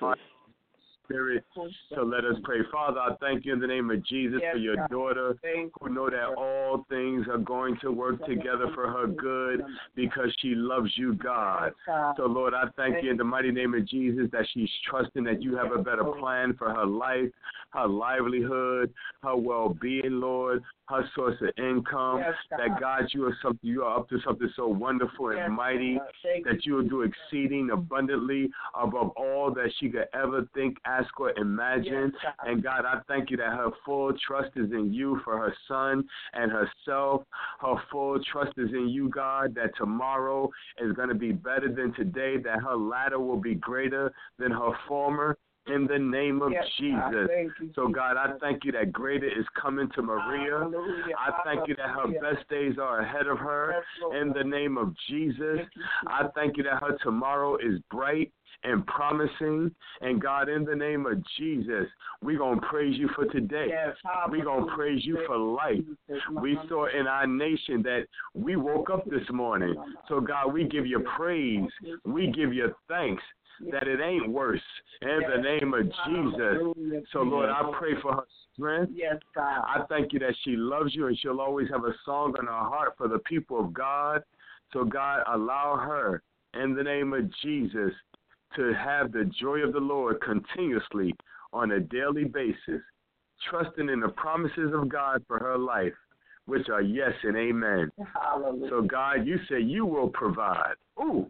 spirit. So let us pray. Father, I thank you in the name of Jesus for your daughter who know that all things are going to work together for her good because she loves you, God. So, Lord, I thank you in the mighty name of Jesus that she's trusting that you have a better plan for her life, her livelihood, her well-being, Lord, her source of income, that God, you are up to something so wonderful and mighty, that you will do exceeding abundantly above all that she could ever think, ask, or imagine. And God, I thank you that her full trust is in you for her son and herself. Her full trust is in you, God, that tomorrow is going to be better than today, that her latter will be greater than her former. In the name of Jesus. So, God, I thank you that greater is coming to Maria. I thank you that her best days are ahead of her. In the name of Jesus. I thank you that her tomorrow is bright and promising. And, God, in the name of Jesus, we're going to praise you for today. We're going to praise you for life. We saw in our nation that we woke up this morning. So, God, we give you praise. We give you thanks that it ain't worse in the name of Jesus. So, Lord, I pray for her strength. I thank you that she loves you and she'll always have a song in her heart for the people of God. So, God, allow her in the name of Jesus to have the joy of the Lord continuously on a daily basis, trusting in the promises of God for her life, which are yes and amen. Hallelujah. So, God, you say you will provide. Ooh.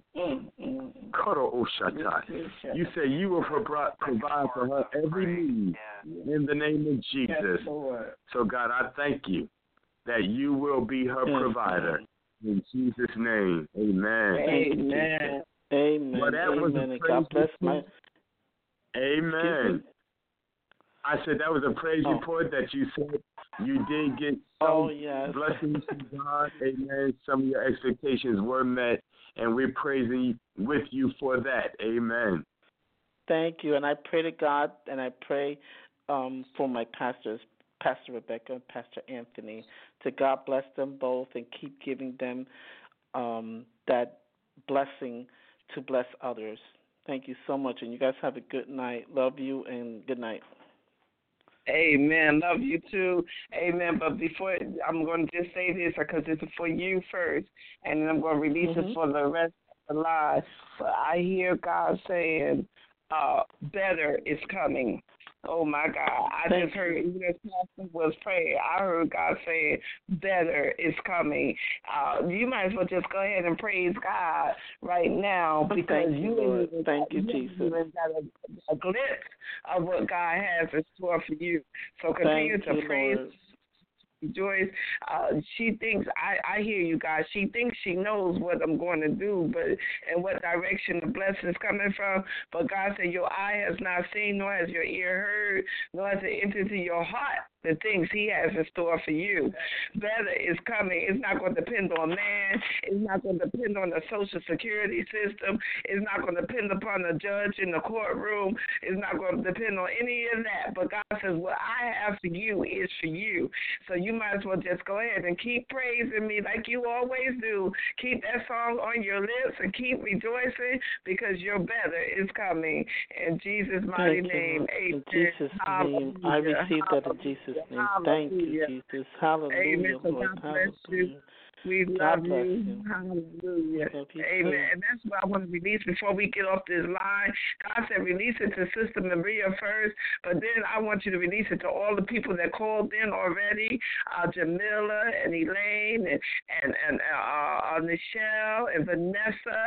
Koro Oshatai. You say you will provide for her every need in the name of Jesus. So, God, I thank you that you will be her provider. In Jesus' name, amen. Amen. Amen. Well, that amen. was a And God bless my... Amen. I said that was a praise report that you said you did get some blessings from God. Amen. Some of your expectations were met, and we're praising with you for that. Amen. Thank you. And I pray to God, and I pray for my pastors, Pastor Rebecca and Pastor Anthony, to God bless them both and keep giving them that blessing to bless others. Thank you so much, and you guys have a good night. Love you, and good night. Amen. Love you too. Amen. But before, I'm going to just say this because it's for you first, and then I'm going to release it for the rest of the lives. But I hear God saying, better is coming. Oh, my God. I just heard, even as Pastor was praying, I heard God saying, better is coming. You might as well just go ahead and praise God right now because Thank you, Lord. Thank you, Jesus. You even got a glimpse of what God has in store for you. So continue to praise. Lord. Joyce, she thinks, I hear you guys, she thinks she knows what I'm going to do, but in what direction the blessing is coming from. But God said, your eye has not seen, nor has your ear heard, nor has it entered into your heart the things he has in store for you. Better is coming. It's not going to depend on man. It's not going to depend on the Social Security system. It's not going to depend upon the judge in the courtroom. It's not going to depend on any of that. But God says, what I have for you is for you. So you might as well just go ahead and keep praising me like you always do. Keep that song on your lips and keep rejoicing because your better is coming. In Jesus' mighty name, amen. In Jesus' name, I receive that in Jesus' name. Thank you, Jesus. Hallelujah, amen. So Lord. God bless Hallelujah. you. We love you. Hallelujah. Amen. And that's what I want to release before we get off this line. God said release it to Sister Maria first, but then I want you to release it to all the people that called in already, Jamila and Elaine and Nichelle and Vanessa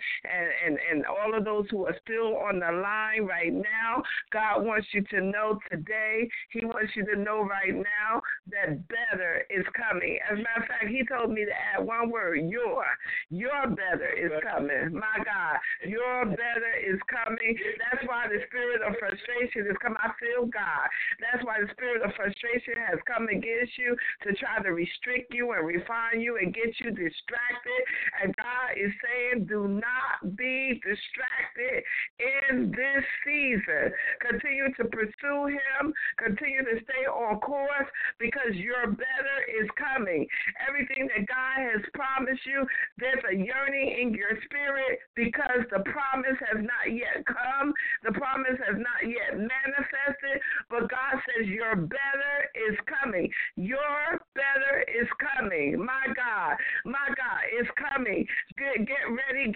and all of those who are still on the line right now. God wants you to know today, he wants you to know right now that better is coming. As a matter of fact, he told me to add one word, your better is coming. My God, your better is coming. That's why the spirit of frustration has come. I feel God. That's why the spirit of frustration has come against you to try to restrict you and refine you and get you distracted. And God is saying, do not be distracted in this season. Continue to pursue him. Continue to stay on course because your better is coming. Everything that God has promised you, there's a yearning in your spirit because the promise has not yet come. The promise has not yet manifested, but God says your better is coming. Your better is coming. My God is coming. Get ready.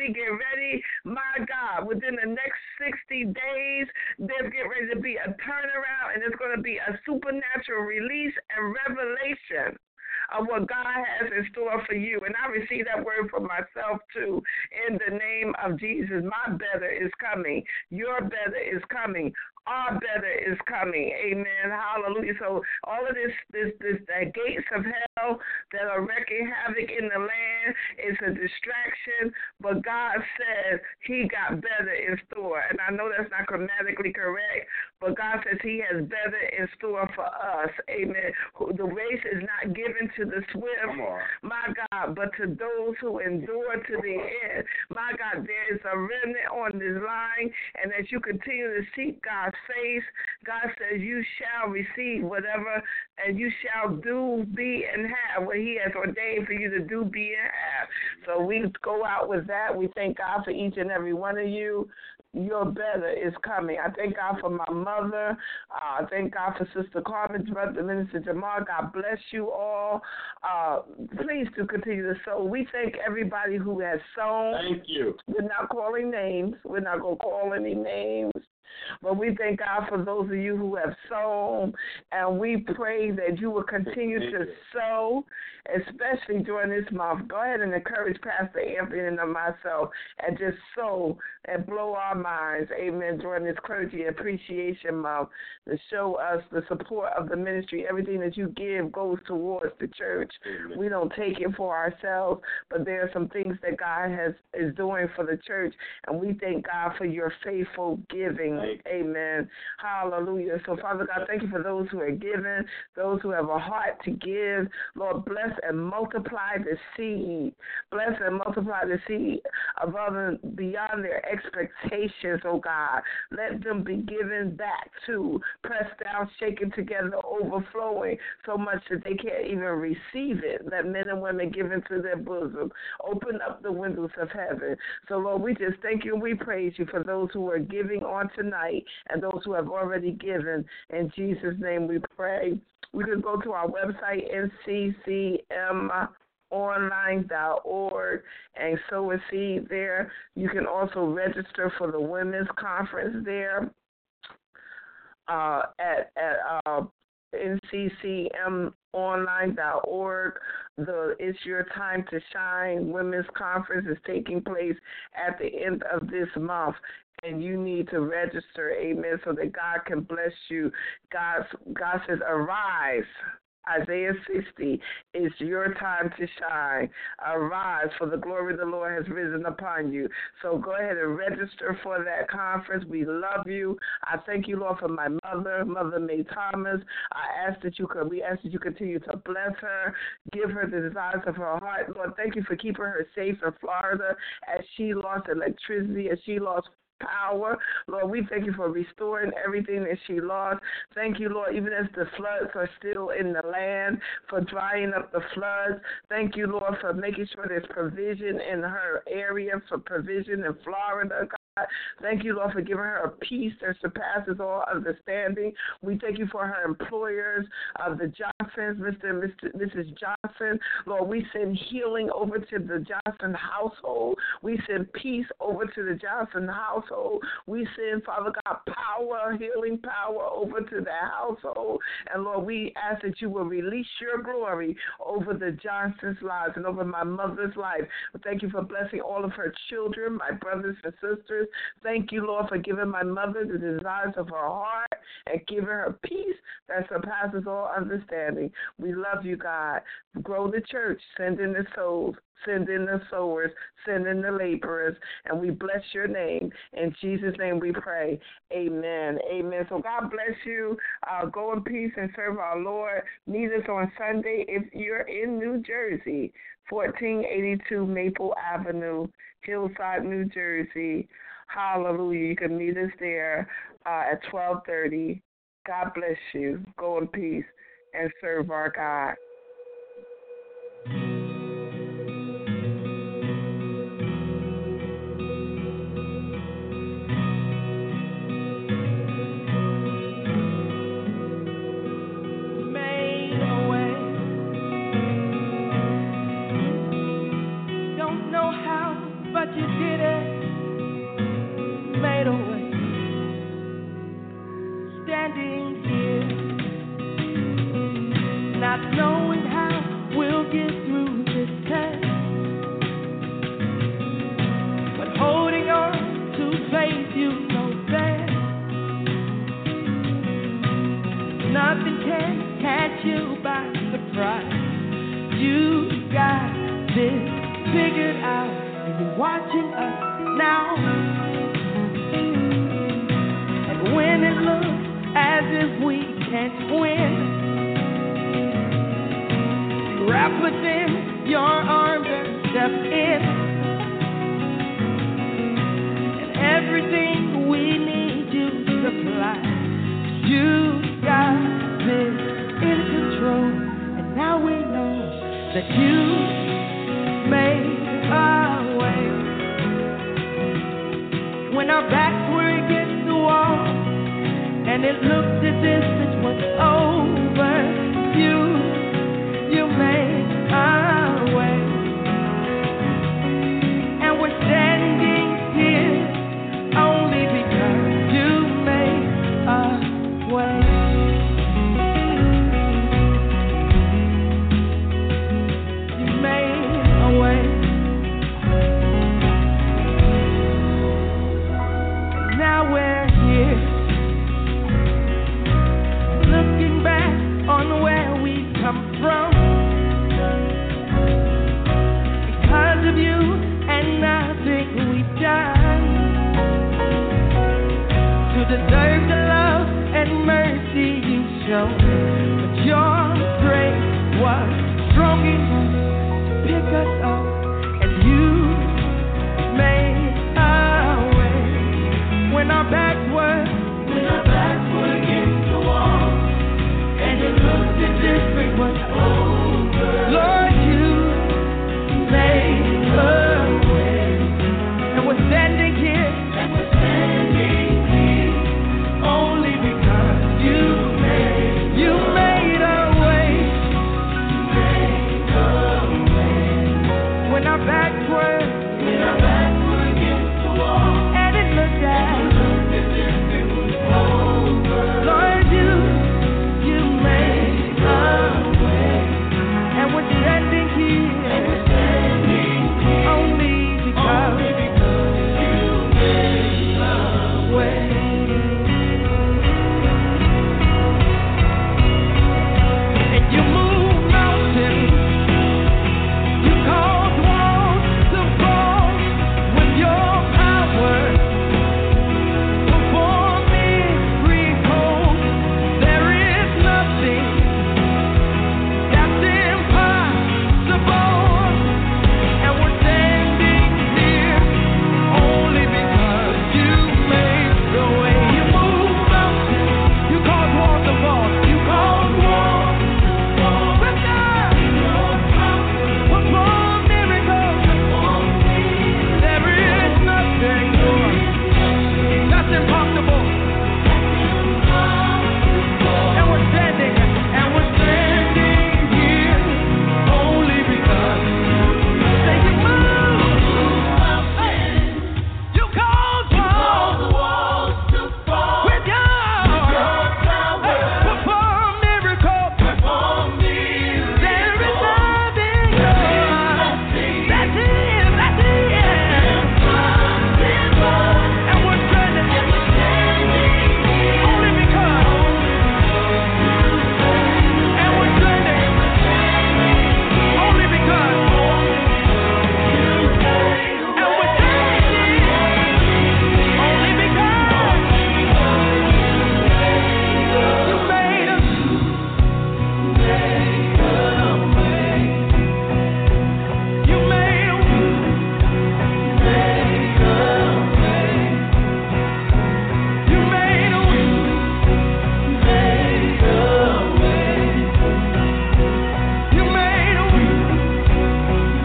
My God, within the next 60 days, there's getting ready to be a turnaround, and there's going to be a supernatural release and revelation of what God has in store for you. And I receive that word for myself too. In the name of Jesus, my better is coming. Your better is coming. Our better is coming. Amen. Hallelujah. So all of the gates of hell that are wreaking havoc in the land is a distraction, but God says he got better in store. And I know that's not grammatically correct, but God says he has better in store for us. Amen. The race is not given to the swift, my God, but to those who endure to the end. My God, there is a remnant on this line, and as you continue to seek God's face, God says you shall receive whatever, and you shall do, be, and have what he has ordained for you to do, be, and have. So we go out with that. We thank God for each and every one of you. Your better is coming. I thank God for my mother. I thank God for Sister Carmen's brother, Minister Jamal. God bless you all. Please do continue to sow. We thank everybody who has sown. Thank you. We're not calling names. We're not going to call any names. But we thank God for those of you who have sown, and we pray that you will continue to sow, especially during this month. Go ahead and encourage Pastor Anthony and myself and just sow and blow our minds, amen, during this Clergy Appreciation Month to show us the support of the ministry. Everything that you give goes towards the church. Amen. We don't take it for ourselves, but there are some things that God is doing for the church, and we thank God for your faithful giving. Amen. Hallelujah. So, Father God, thank you for those who are giving, those who have a heart to give. Lord, bless and multiply the seed. Bless and multiply the seed above and beyond their expectations, oh God. Let them be given back to, pressed down, shaken together, overflowing so much that they can't even receive it. Let men and women give into their bosom. Open up the windows of heaven. So, Lord, we just thank you and we praise you for those who are giving on tonight and those who have already given. In Jesus' name we pray. We can go to our website, nccmonline.org, and sow a seed there. You can also register for the women's conference there. at nccmonline.org. The It's Your Time to Shine Women's Conference is taking place at the end of this month. And you need to register, amen, so that God can bless you. God says, arise. Isaiah 60, it's your time to shine. Arise, for the glory of the Lord has risen upon you. So go ahead and register for that conference. We love you. I thank you, Lord, for my mother, Mother May Thomas. We ask that you continue to bless her, give her the desires of her heart. Lord, thank you for keeping her safe in Florida as she lost electricity, as she lost power. Lord, we thank you for restoring everything that she lost. Thank you, Lord, even as the floods are still in the land, for drying up the floods. Thank you, Lord, for making sure there's provision in her area, for provision in Florida, God. Thank you, Lord, for giving her a peace that surpasses all understanding. We thank you for her employers, the Johnsons, Mr. and Mrs. Johnson. Lord, we send healing over to the Johnson household. We send peace over to the Johnson household. We send, Father God, power, healing power over to the household. And Lord, we ask that you will release your glory over the Johnsons' lives and over my mother's life. Thank you for blessing all of her children, my brothers and sisters. Thank you, Lord, for giving my mother the desires of her heart and giving her peace that surpasses all understanding. We love you, God. Grow the church. Send in the souls. Send in the sowers. Send in the laborers. And we bless your name. In Jesus' name we pray. Amen. Amen. So God bless you. Go in peace and serve our Lord. Meet us on Sunday if you're in New Jersey, 1482 Maple Avenue, Hillside, New Jersey. Hallelujah. You can meet us there at 12:30. God bless you. Go in peace and serve our God. Made a way. Don't know how, but you did it. Made a way. Standing here, not knowing how we'll get through this test, but holding on to faith, you know best. Nothing can catch you by surprise. You got this figured out, and you're watching us now. When it looks as if we can't win, wrap within your arms and step in. And everything we need you to supply. You got this in control. And now we know that you made a way. When our backs were against the wall, and it looked as if it was over, you made a way. And we're standing here only because you made a way. You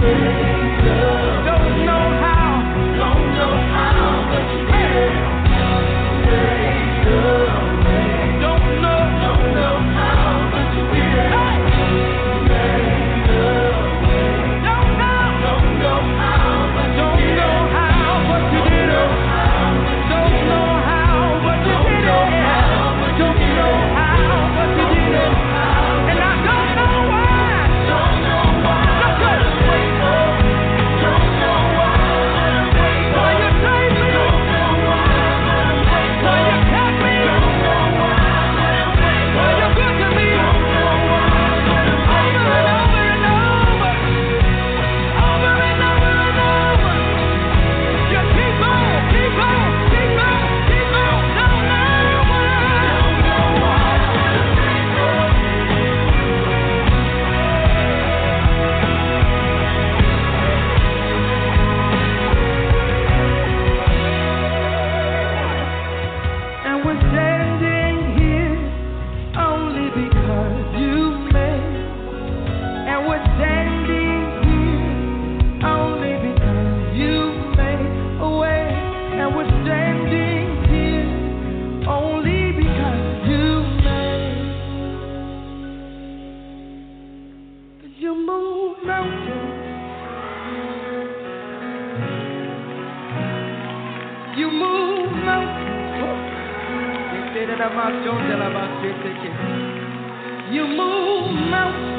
You move mountains.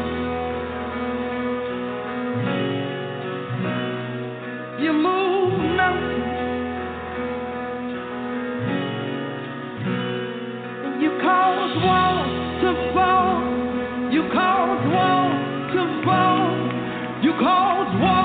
You move mountains. And you cause walls to fall. You cause walls to fall. You cause walls.